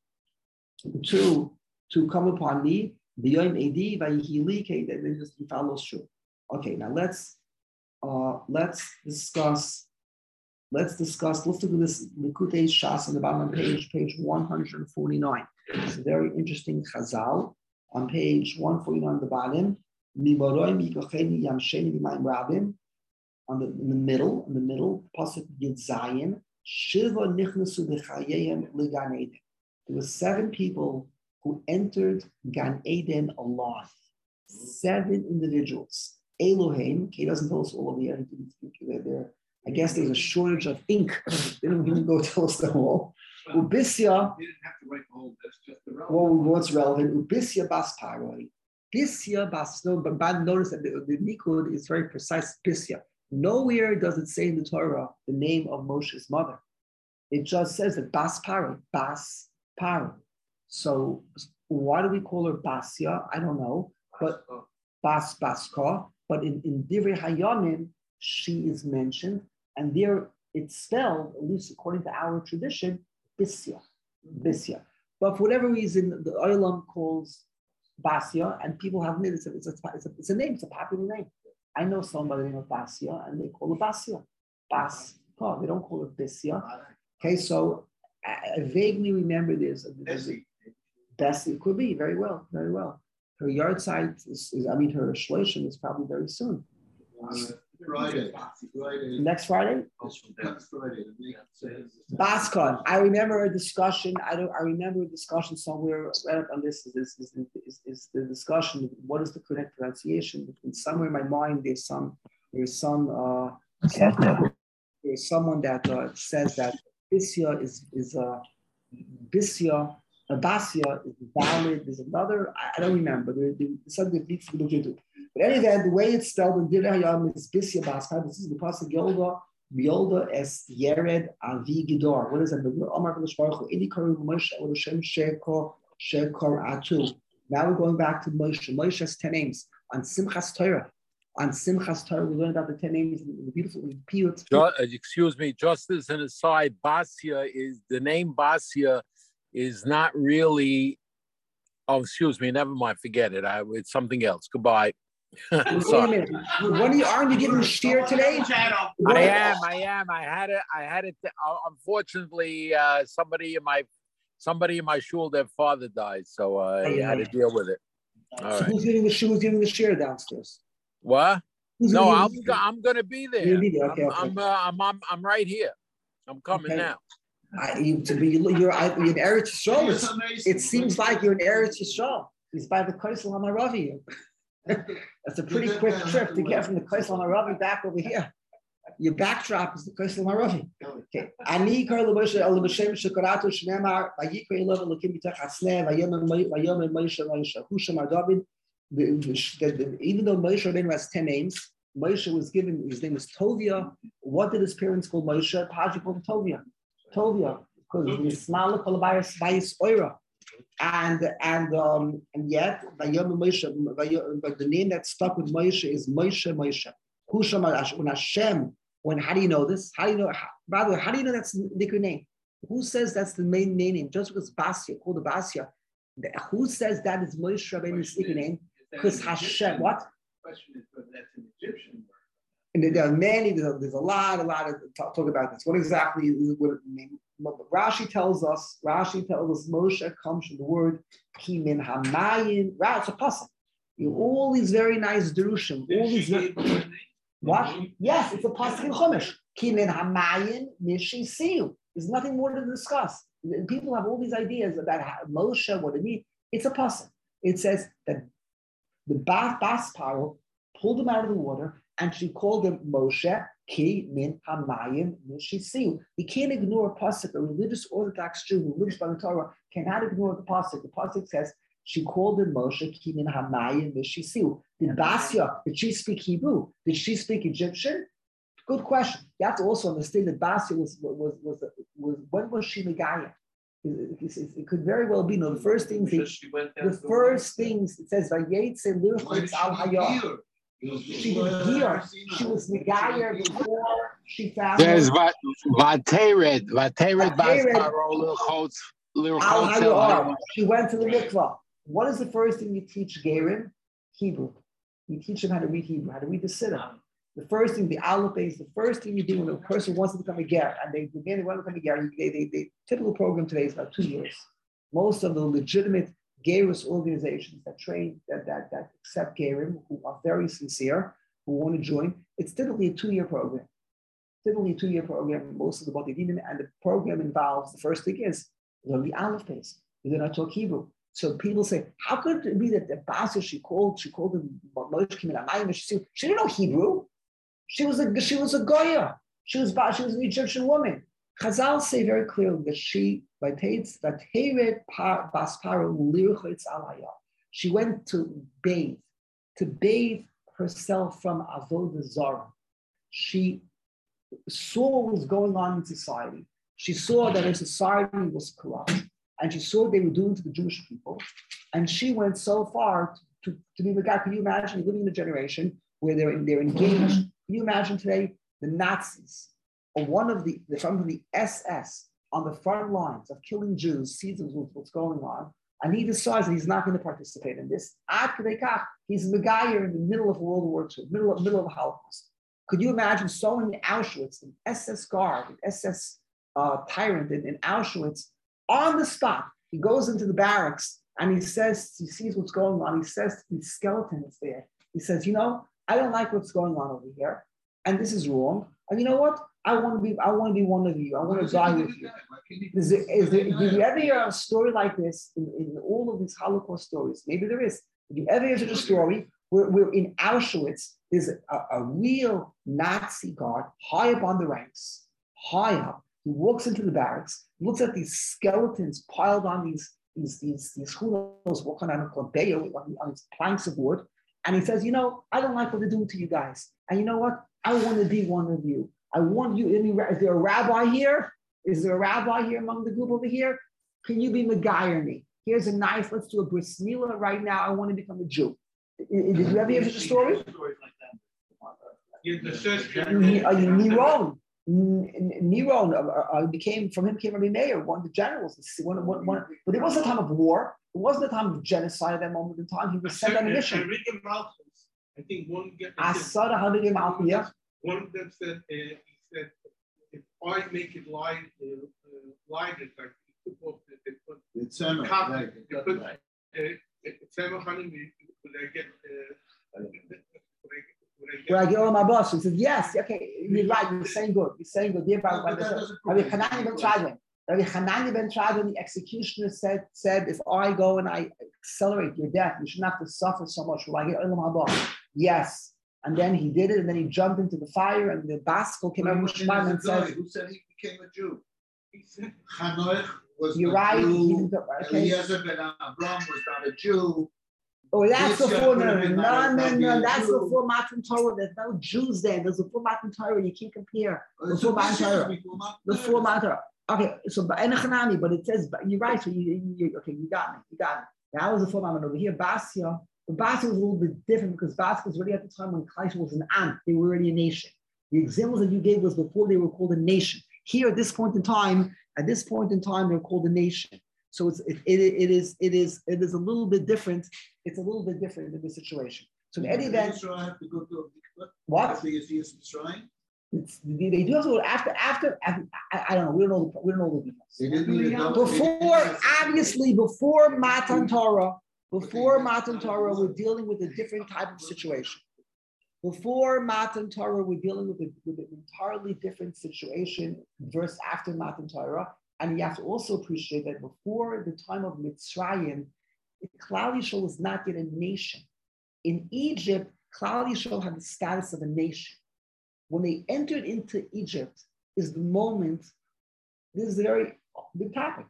to, to come upon me. B'yoyim edi vayihili, okay, they just follows through. Okay, now let's uh, let's discuss. Let's discuss, let's look at this Likutei Shas on the bottom of page, page one forty-nine. It's a very interesting chazal on page one forty-nine on the bottom. On the, in the middle, in the middle, Pasuk Yedzayin, Shiva Nichnasu B'chayeyim L'Gan Eden. There were seven people who entered Gan Eden alive. Seven individuals. Elohim, he doesn't tell us all of the other there. I guess there's a shortage of ink. They didn't even go tell us them all. Ubisya. You didn't have to write the whole, that's just the relevant. Well, what's relevant? Ubisya bas paroi. Bisya bas, no, but bad notice that the, the Nikud is very precise. Bisya. Nowhere does it say in the Torah the name of Moshe's mother. It just says that bas paroi, bas paroi. So why do we call her Basya? I don't know. But bas baska. But in, in Divrei Hayamim, she is mentioned, and there it's spelled, at least according to our tradition, Bisya, Bisya. But for whatever reason, the Olam calls Basya, and people have made it. It's a, it's, a, it's, a, it's a name, it's a popular name. I know somebody named Basya, and they call it Basya. Bas, oh, they don't call it Bisya. Okay, so I, I vaguely remember this. there's a, Bessie, it could be, very well, very well. Her yard site is, is I mean, her shloshim is probably very soon. Uh, Friday, Friday. Next Friday? Next Friday. Baskon. I remember a discussion. I don't. I remember a discussion somewhere right on this. Is is, is, is, is the discussion? What is the correct pronunciation? And somewhere in my mind, there's some. There's some. Uh, some there's someone that uh, says that Bisya is is a uh, Bisya. Abasia is valid. There's another. I, I don't remember. There, there's something that needs to be looked into. But anyway, the way it's spelled in Direi Hayam is Bisya Baskar. This is the pasuk Yolda. Yolda es Yered Avi Gidor. What is that? Omar Kadosh Baruch Hu. Ini Karu Moshe Elohim Shekor Shekor Atu. Now we're going back to Moshe. Moshe has ten names on Simchas Torah. On Simchas Torah, we learn about the ten names in the beautiful Piyut. Uh, excuse me, just as an aside, Basia is the name Basia is not really. Oh, excuse me. Never mind. Forget it. I, it's something else. Goodbye. Wait a minute. What are you? Aren't you giving a share today? I am. I am. I had it. I had it. Uh, unfortunately, uh, somebody in my somebody in my shul, their father died, so uh, I had to deal with it. All so right. who's giving the who's giving the share downstairs? What? Who's No, I'm giving the- I'm gonna be there. You'll be there. Okay, I'm okay. I'm, uh, I'm I'm I'm right here. I'm coming Okay. now. I, you, to be, you're, you're in Eretz Yisrael. It's amazing. It seems like you're in Eretz Yisrael. He's by the Kaisel Hamaravi. That's a pretty quick trip to get from the Kaisel Hamaravi back over here. Your backdrop is the Kaisel Hamaravi. Okay. Ani kar l'Moshe al l'Moshe shekaratu shneimar vayikra Elov Elokim mitach hasneh vayom vayom Moshe Moshe Hu shemar David. Even though Moshe Rabbeinu has ten names, Moshe was given, his name was Tovia. What did his parents call Moshe? Paji called him Tovia. Tovia, because he's small colavirus bias oira. And and um and yet Vayom Moshe, but the name that stuck with Moshe is Moshe Moshe. Hu shemar when Hashem, when how do you know this? How do you know how, by the way, how do you know that's the nickname name? Who says that's the main name? Just because Basia, called the Basia. Who says that is Moshe Rabbeinu's nickname? Because Hashem, what? Question is whether that's an Egyptian word. And there are many, there's a, there's a lot, a lot of talk, talk about this. What exactly is what it means? Rashi tells us, Rashi tells us Moshe comes from the word ki min hamayim. Right, it's a pasuk. You all these very nice derushim, all these what? Yes, it's a pasuk in Chumash. Ki min hamayim mishi siu. There's nothing more to discuss. People have all these ideas about how Moshe, what it means. It's a pasuk. It says that the Bas Bas Paro pulled him out of the water, and she called him Moshe Ki Min Hamayim Mishisiu. You can't ignore a pasuk. A religious Orthodox Jew who lives by the Torah cannot ignore the pasuk. The pasuk says she called him Moshe Ki Min Hamayim Mishisiu. Did Basia, did she speak Hebrew? Did she speak Egyptian? Good question. You have to also understand that Basia was was was, was, was when was she Megaya? It, it, it, it could very well be. No, the first things, it, the first things it says, "Vayetze lirchutz al hayah." She was here. She was Megaya before she found. There's Vateret, Vateret Basparo Lirchutz al hayah. She went to the mikvah. What is the first thing you teach Gerim? Hebrew. You teach them how to read Hebrew, how to read the Siddur. The first thing, the aleph is the first thing you do when a person wants to become a ger, and they demand they want to become a ger. They, they, they, typical program today is about two years. Most of the legitimate gerus organizations that train, that, that, that accept gerim, who are very sincere, who want to join, it's typically a two-year program. Typically a two-year program, most of the Bodidim, and the program involves, the first thing is, learn the aleph base. They're not talk Hebrew. So people say, how could it be that the Basia, she called, she called him, she didn't know Hebrew. She was a she was a goya. She was she was an Egyptian woman. Chazal say very clearly that she that she went to bathe, to bathe herself from avodah zarah. She saw what was going on in society. She saw that her society was corrupt, and she saw what they were doing to the Jewish people. And she went so far to, to, to be the guy. Can you imagine living in a generation where they're they're engaged? Can you imagine today the Nazis or one of the from the S S on the front lines of killing Jews, sees what's going on, and he decides that he's not going to participate in this. He's Megayer in the middle of World War Two, middle of middle of the Holocaust. Could you imagine sewing Auschwitz, an S S guard, an S S uh, tyrant in, in Auschwitz, on the spot, he goes into the barracks and he says, he sees what's going on. He says to the skeleton that's there, he says, you know, I don't like what's going on over here, and this is wrong. And you know what? I want to be, I want to be one of you. I want to die with you. Is there, is there, did you ever hear a story like this in, in all of these Holocaust stories? Maybe there is. Did you ever hear such a story where, where in Auschwitz, there's a, a real Nazi guard high up on the ranks, high up. He walks into the barracks, looks at these skeletons piled on these, these, these, these who knows what kind of conveyor on, on these planks of wood. And he says, you know, I don't like what they're doing to you guys. And you know what? I want to be one of you. I want you. Is there a rabbi here? Is there a rabbi here among the group over here? Can you be Megayer me? Here's a knife. Let's do a bris milah right now. I want to become a Jew. Did you ever hear such a story? Niron. Niron uh, became, from him came Rabbi Meir, one of the generals. One, one, one, but it wasn't a time of war. It wasn't a time of genocide at that moment in time. He was sent on a mission. I think one get Asada Hanudim Alpia. One of them said, uh, he said, if I make it light, uh, uh, lighted, like he took off the, they put It's Summer, cotton, right. they put uh, Tzemach honey, would I get, uh, would I, would I get? Where I get all my boss, he said, yes, okay, you're right, you're saying good, you're saying good. Dear Rabbi Hanani ben Chadwin, Rabbi Hanani ben Chadwin, the executioner said, said, if I go and I accelerate your death, you shouldn't have to suffer so much. Will I get Olam Haba? Yes. And then he did it, and then he jumped into the fire, and the Baskel came out and said, who said he became a Jew? He said, Chanoich was you're a right. Jew. Okay. Eliezer ben Abram was not a Jew. Oh, that's This before, guy no, could have no, been no, not- no, not be no, a that's Jew. before Matan Torah. There's no Jews then. There's before Matan Torah. You can't compare. Uh, Before so Matan this is Torah. before Matan Before Torah. Matan Torah. Okay, so but Enochanami, but it says, but you're right. So you, you, okay, you got me. You got me. That was before Matan over here. Basia, but Basia was a little bit different because Basia was already at the time when Klai was an Am. They were already a nation. The examples that you gave was before they were called a nation. Here, at this point in time, at this point in time, they're called a nation. So it's it, it, it is it is it is a little bit different. It's a little bit different in this situation. So in any event, Israel have to go to a mikveh what? after Yetzias Mitzrayim? It's, they, they do have to after after, after I, I don't know. We don't know. The, we don't know the details. They didn't need a double- Before, obviously, before Matan Torah, before Matan Torah, we're dealing with a different type of situation. Before Matan Torah, we're dealing with, a, with an entirely different situation. Verse after Matan Torah, and you have to also appreciate that before the time of Mitzrayim, Klal Yisrael was not yet a nation. In Egypt, Klal Yisrael had the status of a nation. When they entered into Egypt, is the moment. This is a very big topic.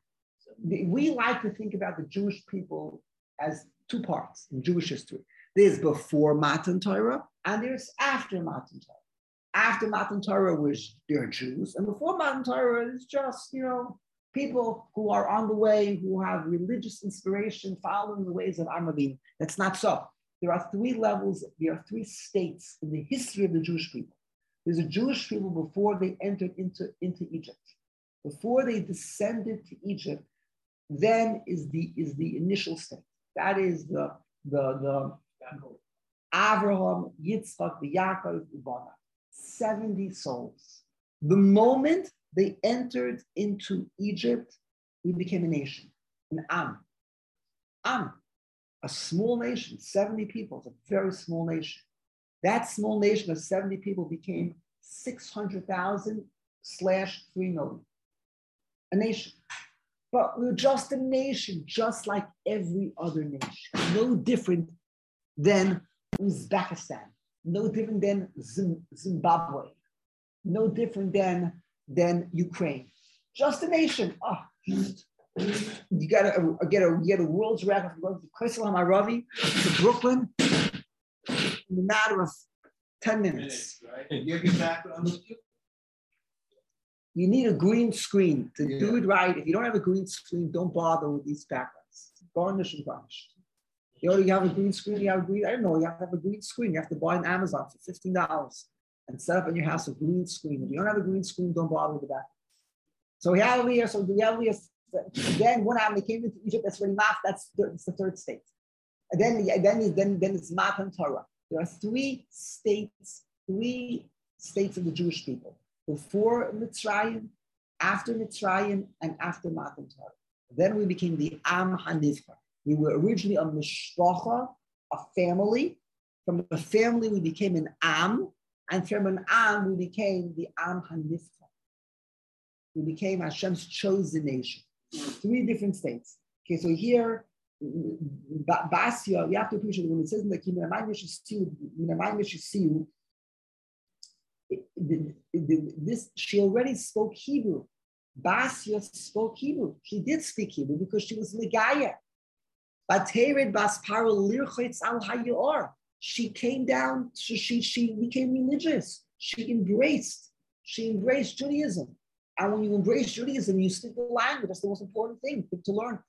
We like to think about the Jewish people as two parts in Jewish history. There's before Matan Torah, and there's after Matan Torah. After Matan Torah, was they're Jews, and before Matan Torah is just, you know, people who are on the way, who have religious inspiration, following the ways of Amavim. That's not so. There are three levels, there are three states in the history of the Jewish people. There's a Jewish people before they entered into, into Egypt. Before they descended to Egypt, then is the, is the initial state. That is the, the, the Avraham, Yitzchak, the Yaakov, Ibana. seventy souls. The moment they entered into Egypt, we became a nation, an Am. Am, a small nation, seventy people, it's a very small nation. That small nation of seventy people became six hundred thousand slash three million. A nation. But we were just a nation, just like every other nation. No different than Uzbekistan. No different than Zimbabwe. No different than, than Ukraine. Just a nation. Oh, you gotta get a, get a world's record from going to Kaisel Hamaravi to Brooklyn in a matter of ten minutes. You get back on the You need a green screen to Yeah. do it right. If you don't have a green screen, don't bother with these backgrounds. Garnish and garnish. You already have a green screen, you have a green, I don't know, you have to have a green screen. You have to buy on Amazon for fifteen dollars and set up in your house a green screen. If you don't have a green screen, don't bother with that. So we have here, so we have here, then one time they came into Egypt, that's already math, that's, that's the third state. And then, then, then, then it's Matan Torah. There are three states, three states of the Jewish people. Before Mitzrayim, after Mitzrayim and after Matan Torah. Then we became the Am HaNivcha. We were originally a mishpacha, a family. From a family, we became an Am, and from an Am, we became the Am HaNivcha. We became Hashem's chosen nation. Three different states. Okay, so here, Basia, you have to appreciate when it says in the Minamayim Yeshisiu, this, she already spoke Hebrew. Basia spoke Hebrew. She did speak Hebrew because she was Megaya. Batered Basparo Lirchitz al Hayor. She came down, she, she, she became religious. She embraced, she embraced Judaism. And when you embrace Judaism, you speak the language. That's the most important thing to learn.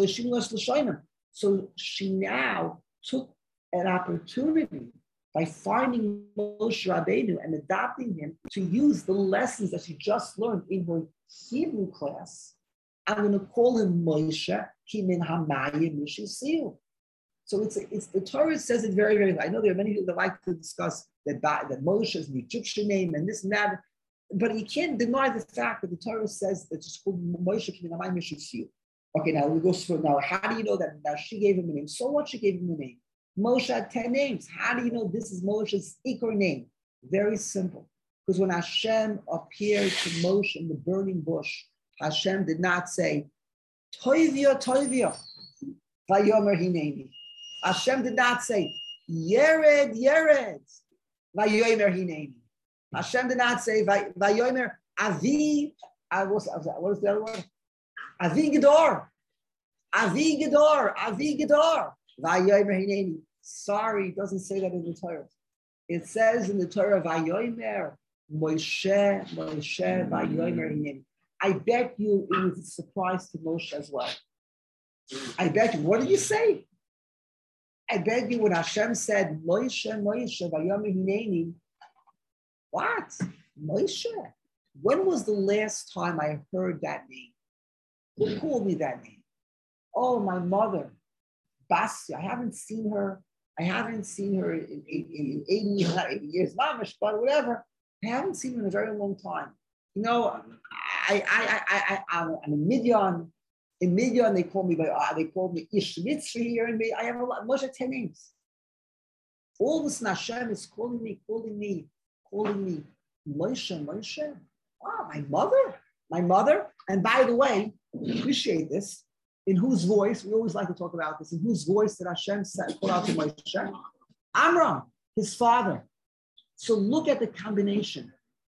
So she now took an opportunity by finding Moshe Rabbeinu and adopting him to use the lessons that she just learned in her Hebrew class. I'm going to call him Moshe Kimin Hamayim Mishisiu. So it's, it's the Torah says it very, very. I know there are many people that like to discuss that, that Moshe is an Egyptian name and this and that, but you can't deny the fact that the Torah says that it's called Moshe Kimin Hamayim Mishisiu. Okay, now we go through. Now, how do you know that? Now she gave him a name. So what? She gave him a name. Moshe had ten names. How do you know this is Moshe's Iker name? Very simple. Because when Hashem appeared to Moshe in the burning bush, Hashem did not say, Toivia, Toivia, Vayomer Hineni. Hashem did not say, Yered, Yered, Vayomer Hineni. Hashem did not say, Vayomer Avi, I was, what was the other one? Avi Gedor, Avi Gedor, Avi Gedor, Vayomer Hineni. Sorry, it doesn't say that in the Torah. It says in the Torah, Vayomer, Moshe, Moshe, Vayomer Hineni. I bet you it was a surprise to Moshe as well. I bet you, what did you say? I bet you when Hashem said, Moshe, Moshe, Vayomer Hineni, what? Moshe? When was the last time I heard that name? Who called me that name? Oh, my mother, Basia. I haven't seen her. I haven't seen her in, in, in eighty, not eighty years, mamish, but whatever. I haven't seen her in a very long time. You know, I, I, I, I, I'm in Midian. In Midian, they call me by, uh, they call me Ish Mitzri here in me. I have a lot, Moshe, ten names. All this Hashem is calling me, calling me, calling me Moshe, Moshe. Oh, my mother, my mother. And by the way, appreciate this. In whose voice, we always like to talk about this, in whose voice did Hashem call out to Moshe? Amram, his father. So look at the combination.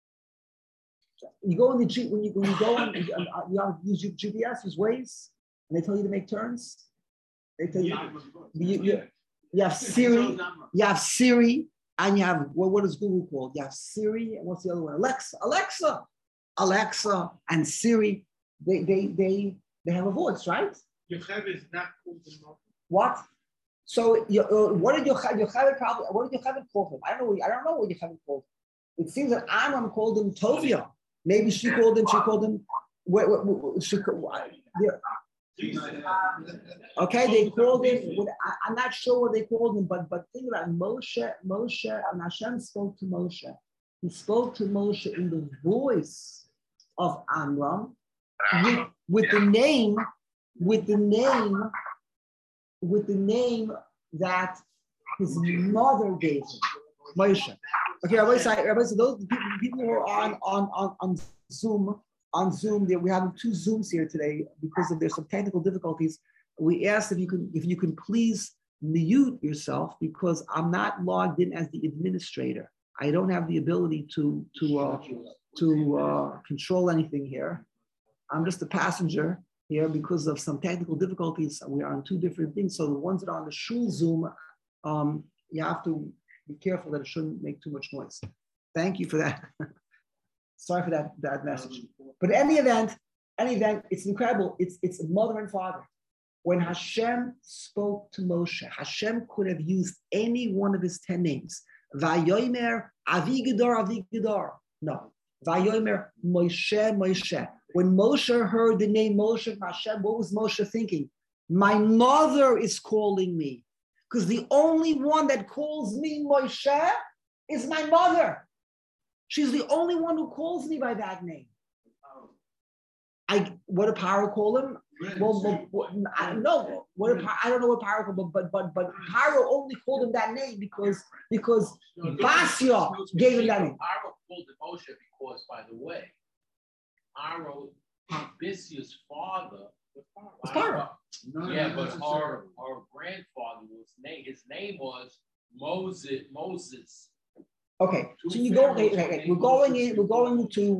You go in the G, when you when you go on, you have use G P S, use Waze, and they tell you to make turns. They tell you, you, you, you have Siri, you have Siri, and you have, well, what is Google called? You have Siri, and what's the other one? Alexa, Alexa, Alexa, and Siri. They they they they have a voice, right? Yocheved is not called the mother. What? So you, uh, what did Yocheved probably? What did Yocheved call him? I don't know. What, I don't know what Yocheved called him. It seems that Amram called him Tovia. Maybe she called him. She called him. What, what, what, she, what, yeah. Okay, they called him. I, I'm not sure what they called him, but but think about it. Moshe. Moshe. And Hashem spoke to Moshe. He spoke to Moshe in the voice of Amram. With, with the name, with the name, with the name that his mother gave him, Moshe. Okay, Rabbi, Rabbi, so those people, people who are on, on, on, on Zoom, on Zoom, there we have two Zooms here today because of there's some technical difficulties. We asked if you can, if you can please mute yourself because I'm not logged in as the administrator. I don't have the ability to to uh, to uh, control anything here. I'm just a passenger here because of some technical difficulties. We are on two different things. So the ones that are on the Shul Zoom, um, you have to be careful that it shouldn't make too much noise. Thank you for that. Sorry for that, that message. But any event, any event, it's incredible. It's, it's mother and father. When Hashem spoke to Moshe, Hashem could have used any one of his ten names. Vayomer, Avigdor, Avigdor. No. Vayomer, Moshe, Moshe. When Moshe heard the name Moshe from Hashem, what was Moshe thinking? My mother is calling me. Because the only one that calls me Moshe is my mother. She's the only one who calls me by that name. I what did Paro call him? Well, well, well, I don't know. What did, I don't know what Paro called him, but but but Paro only called him that name because because Basia gave him that name. Paro called him Moshe because, by the way, Paro, Basia's father was Paro. Yeah, but her her grandfather was name. His name was Moses. Moses. Okay, so you go. Okay, okay, we're going in. We're going into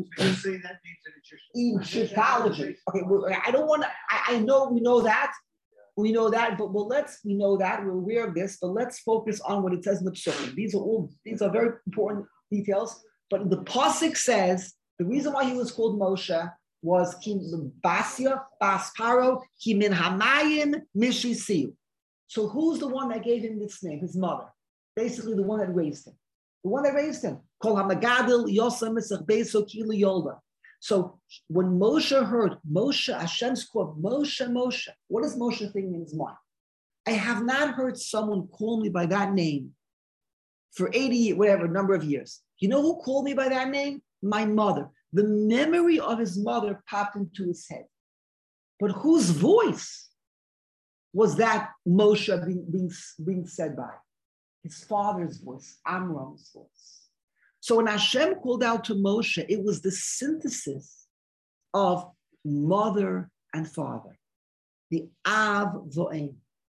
Egyptology. Okay, I don't want to. I, I know we know that. We know that, but well, let's. We know that we're aware of this, but let's focus on what it says in the Psukim. These are all. These are very important details. But the pasuk says the reason why he was called Moshe was Kim Basia Bas Paro Kimin Hamayim Mishisiu. So who's the one that gave him this name? His mother, basically the one that raised him. The one that raised him. Kol Hamagadil Yosem Misach Beso Kili Yolda. So when Moshe heard Moshe, Hashem's called Moshe, Moshe, what does Moshe think in his mind? I have not heard someone call me by that name for eighty, whatever, number of years. You know who called me by that name? My mother. The memory of his mother popped into his head. But whose voice was that Moshe being, being, being said by? His father's voice, Amram's voice. So when Hashem called out to Moshe, it was the synthesis of mother and father. The Av Vo'em.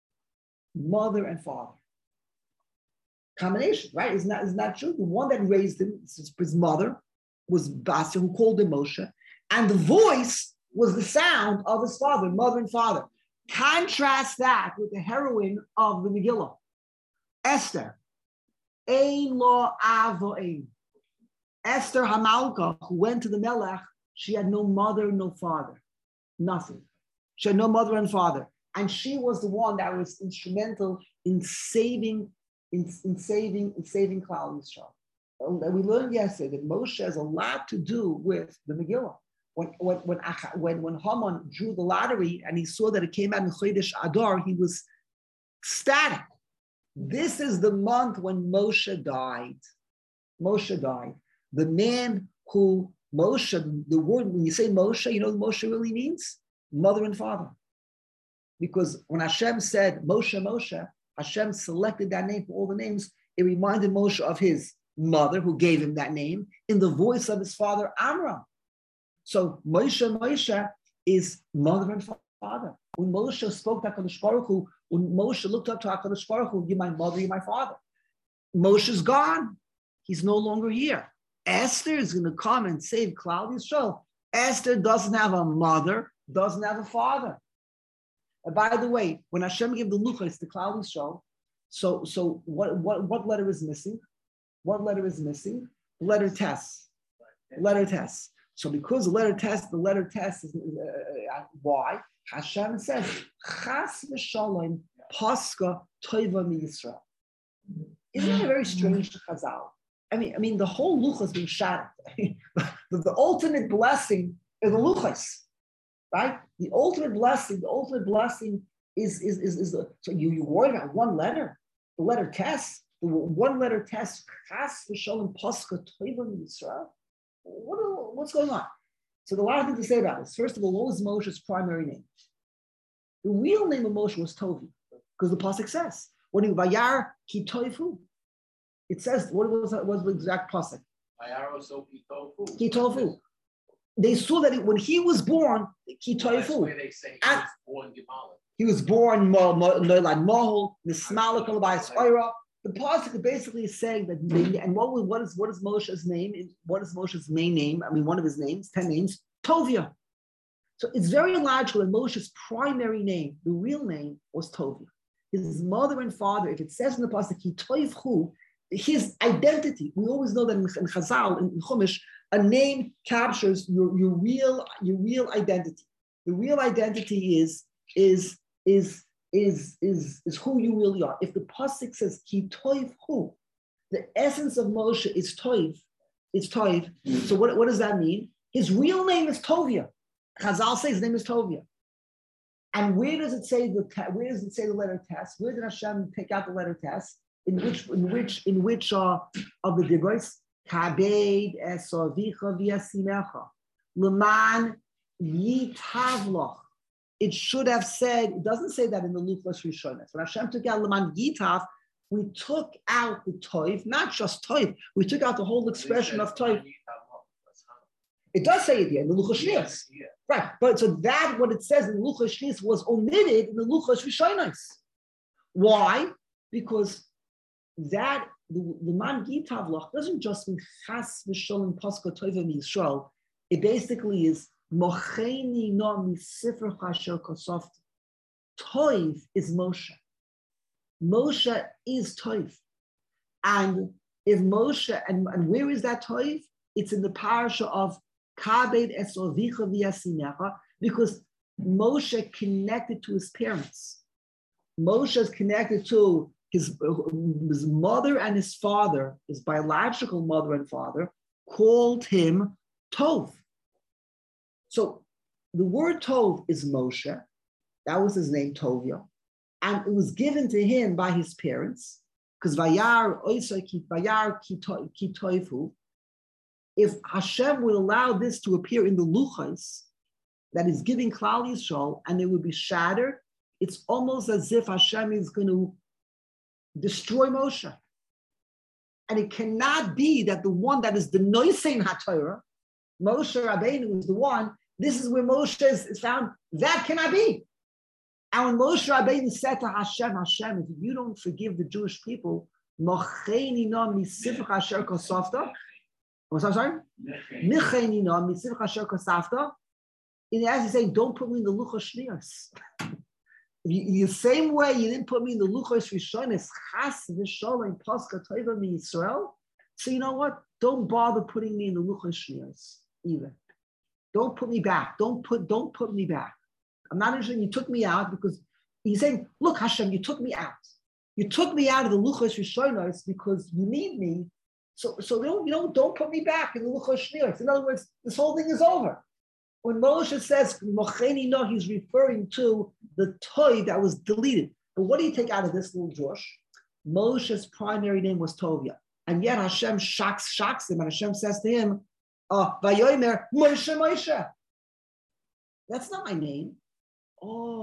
Mother and father. Combination, right? Isn't that, isn't that true? The one that raised him, his mother, was Basia, who called him Moshe. And the voice was the sound of his father, mother and father. Contrast that with the heroine of the Megillah. Esther, Ein lo avo ein. Esther Hamalka, who went to the Melech, she had no mother, no father, nothing. She had no mother and father, and she was the one that was instrumental in saving, in, in saving, in saving Klal Yisrael. And we learned yesterday that Moshe has a lot to do with the Megillah. When when when when, when Haman drew the lottery and he saw that it came out in Chodesh Adar, he was ecstatic. This is the month when Moshe died. Moshe died. The man who Moshe, the word, when you say Moshe, you know what Moshe really means? Mother and father. Because when Hashem said Moshe, Moshe, Hashem selected that name for all the names. It reminded Moshe of his mother who gave him that name in the voice of his father, Amram. So Moshe, Moshe is mother and father. When Moshe spoke to HaKadosh Baruch Hu, when Moshe looked up to HaKadosh Baruch Hu, you're my mother, you're my father. Moshe's gone. He's no longer here. Esther is going to come and save Klal Yisrael. Esther doesn't have a mother, doesn't have a father. And by the way, when Hashem gave the luchos to Klal Yisrael, so, so what, what, what letter is missing? What letter is missing? The letter Tes. Letter Tes. So because the letter Tes, the letter Tes is, uh, why? Hashem says, Chas v'shalom paska toiva miYisrael. Isn't that very strange to Chazal? I mean, I mean, the whole luchos has been shattered. the, the ultimate blessing is the luchos, right? The ultimate blessing, the ultimate blessing is is is, is the, so you you worry about one letter, the letter Tes, the one letter Tes. Chas v'shalom paska toiva miYisrael. What what's going on? So there are a lot of things to say about this. First of all, what was Moshe's primary name? The real name of Moshe was Tovi, because the pasuk says, "When you vayar ki toifu," it says, what was what was the exact pasuk? Vayar oso ki tofu. Ki tofu. They saw that it, when he was born, ki toifu. That's where they say he was born Gemalim. He was born Noilad Mohol, Nismala Kalabayas Oira. The pasuk basically is saying that, and what was what is what is Moshe's name? What is Moshe's main name? I mean, one of his names, ten names, Tovia. So it's very logical that Moshe's primary name, the real name, was Tovia. His mother and father, if it says in the pasuk, he toivhu, his identity. We always know that in, in Chazal, in, in Chumash, a name captures your, your real your real identity. The real identity is is is. Is, is, is who you really are. If the pasuk says ki toiv hu, the essence of Moshe is toiv, it's toiv. So what, what does that mean? His real name is Tovia. Chazal says his name is Tovia. And where does it say the where does it say the letter Tes? Where did Hashem take out the letter Tes? In which in which in which uh, of the Dibros? Kabed esavicha v'yasimecha. Leman Yitavloch. It should have said, it doesn't say that in the Luchos Rishonos. When Hashem took out Leman Yitav, we took out the toiv, not just toiv, we took out the whole expression of toiv. It does say it here in the Luchos Shnios. Right, but so that, what it says in the Luchos Shnios was omitted in the Luchos Rishonos. Why? Because that, the Leman Yitavloch doesn't just mean Chas V'Sholem Paska Toiv Yisrael. It basically is Mocheni no misifra chasher kosoft. Toiv is Moshe. Moshe is Toiv. And if Moshe, and, and where is that Toiv? It's in the parasha of Kabed Esovicha V'Yasinecha, because Moshe connected to his parents. Moshe is connected to his, his mother and his father, his biological mother and father, called him Tov. So the word Tov is Moshe. That was his name, Tovia. And it was given to him by his parents, because Vayar Oisai Ki Vayar Ki Toifu. If Hashem would allow this to appear in the Luchos, that is giving Klal Yisrael, and it would be shattered, it's almost as if Hashem is going to destroy Moshe. And it cannot be that the one that is the Noisein HaTorah, Moshe Rabbeinu is the one, this is where Moshe is, is found. That cannot be. And when Moshe Rabbeinu said to Hashem, Hashem, if you don't forgive the Jewish people, Mocheni no misifach asher kosafta. What's that, sorry? Micheni no misifach asher kosafta. In as he's saying, don't put me in the Luchos Shnios. The same way you didn't put me in the Luchos Rishonos, Chas V'Sholem Paska Toiva Yisrael. So you know what? Don't bother putting me in the Luchos Shnios either. Don't put me back. Don't put, don't put me back. I'm not interested. You took me out because he's saying, look, Hashem, you took me out. You took me out of the Luchos Rishonos because you need me. So, so don't, you know, don't put me back in the Luchos Shnios. In other words, this whole thing is over. When Moshe says Mocheni no, he's referring to the toy that was deleted. But what do you take out of this little Josh? Moshe's primary name was Tovia. And yet Hashem shocks, shocks him, and Hashem says to him, uh, Vayomer Moshe Moshe. That's not my name. Oh.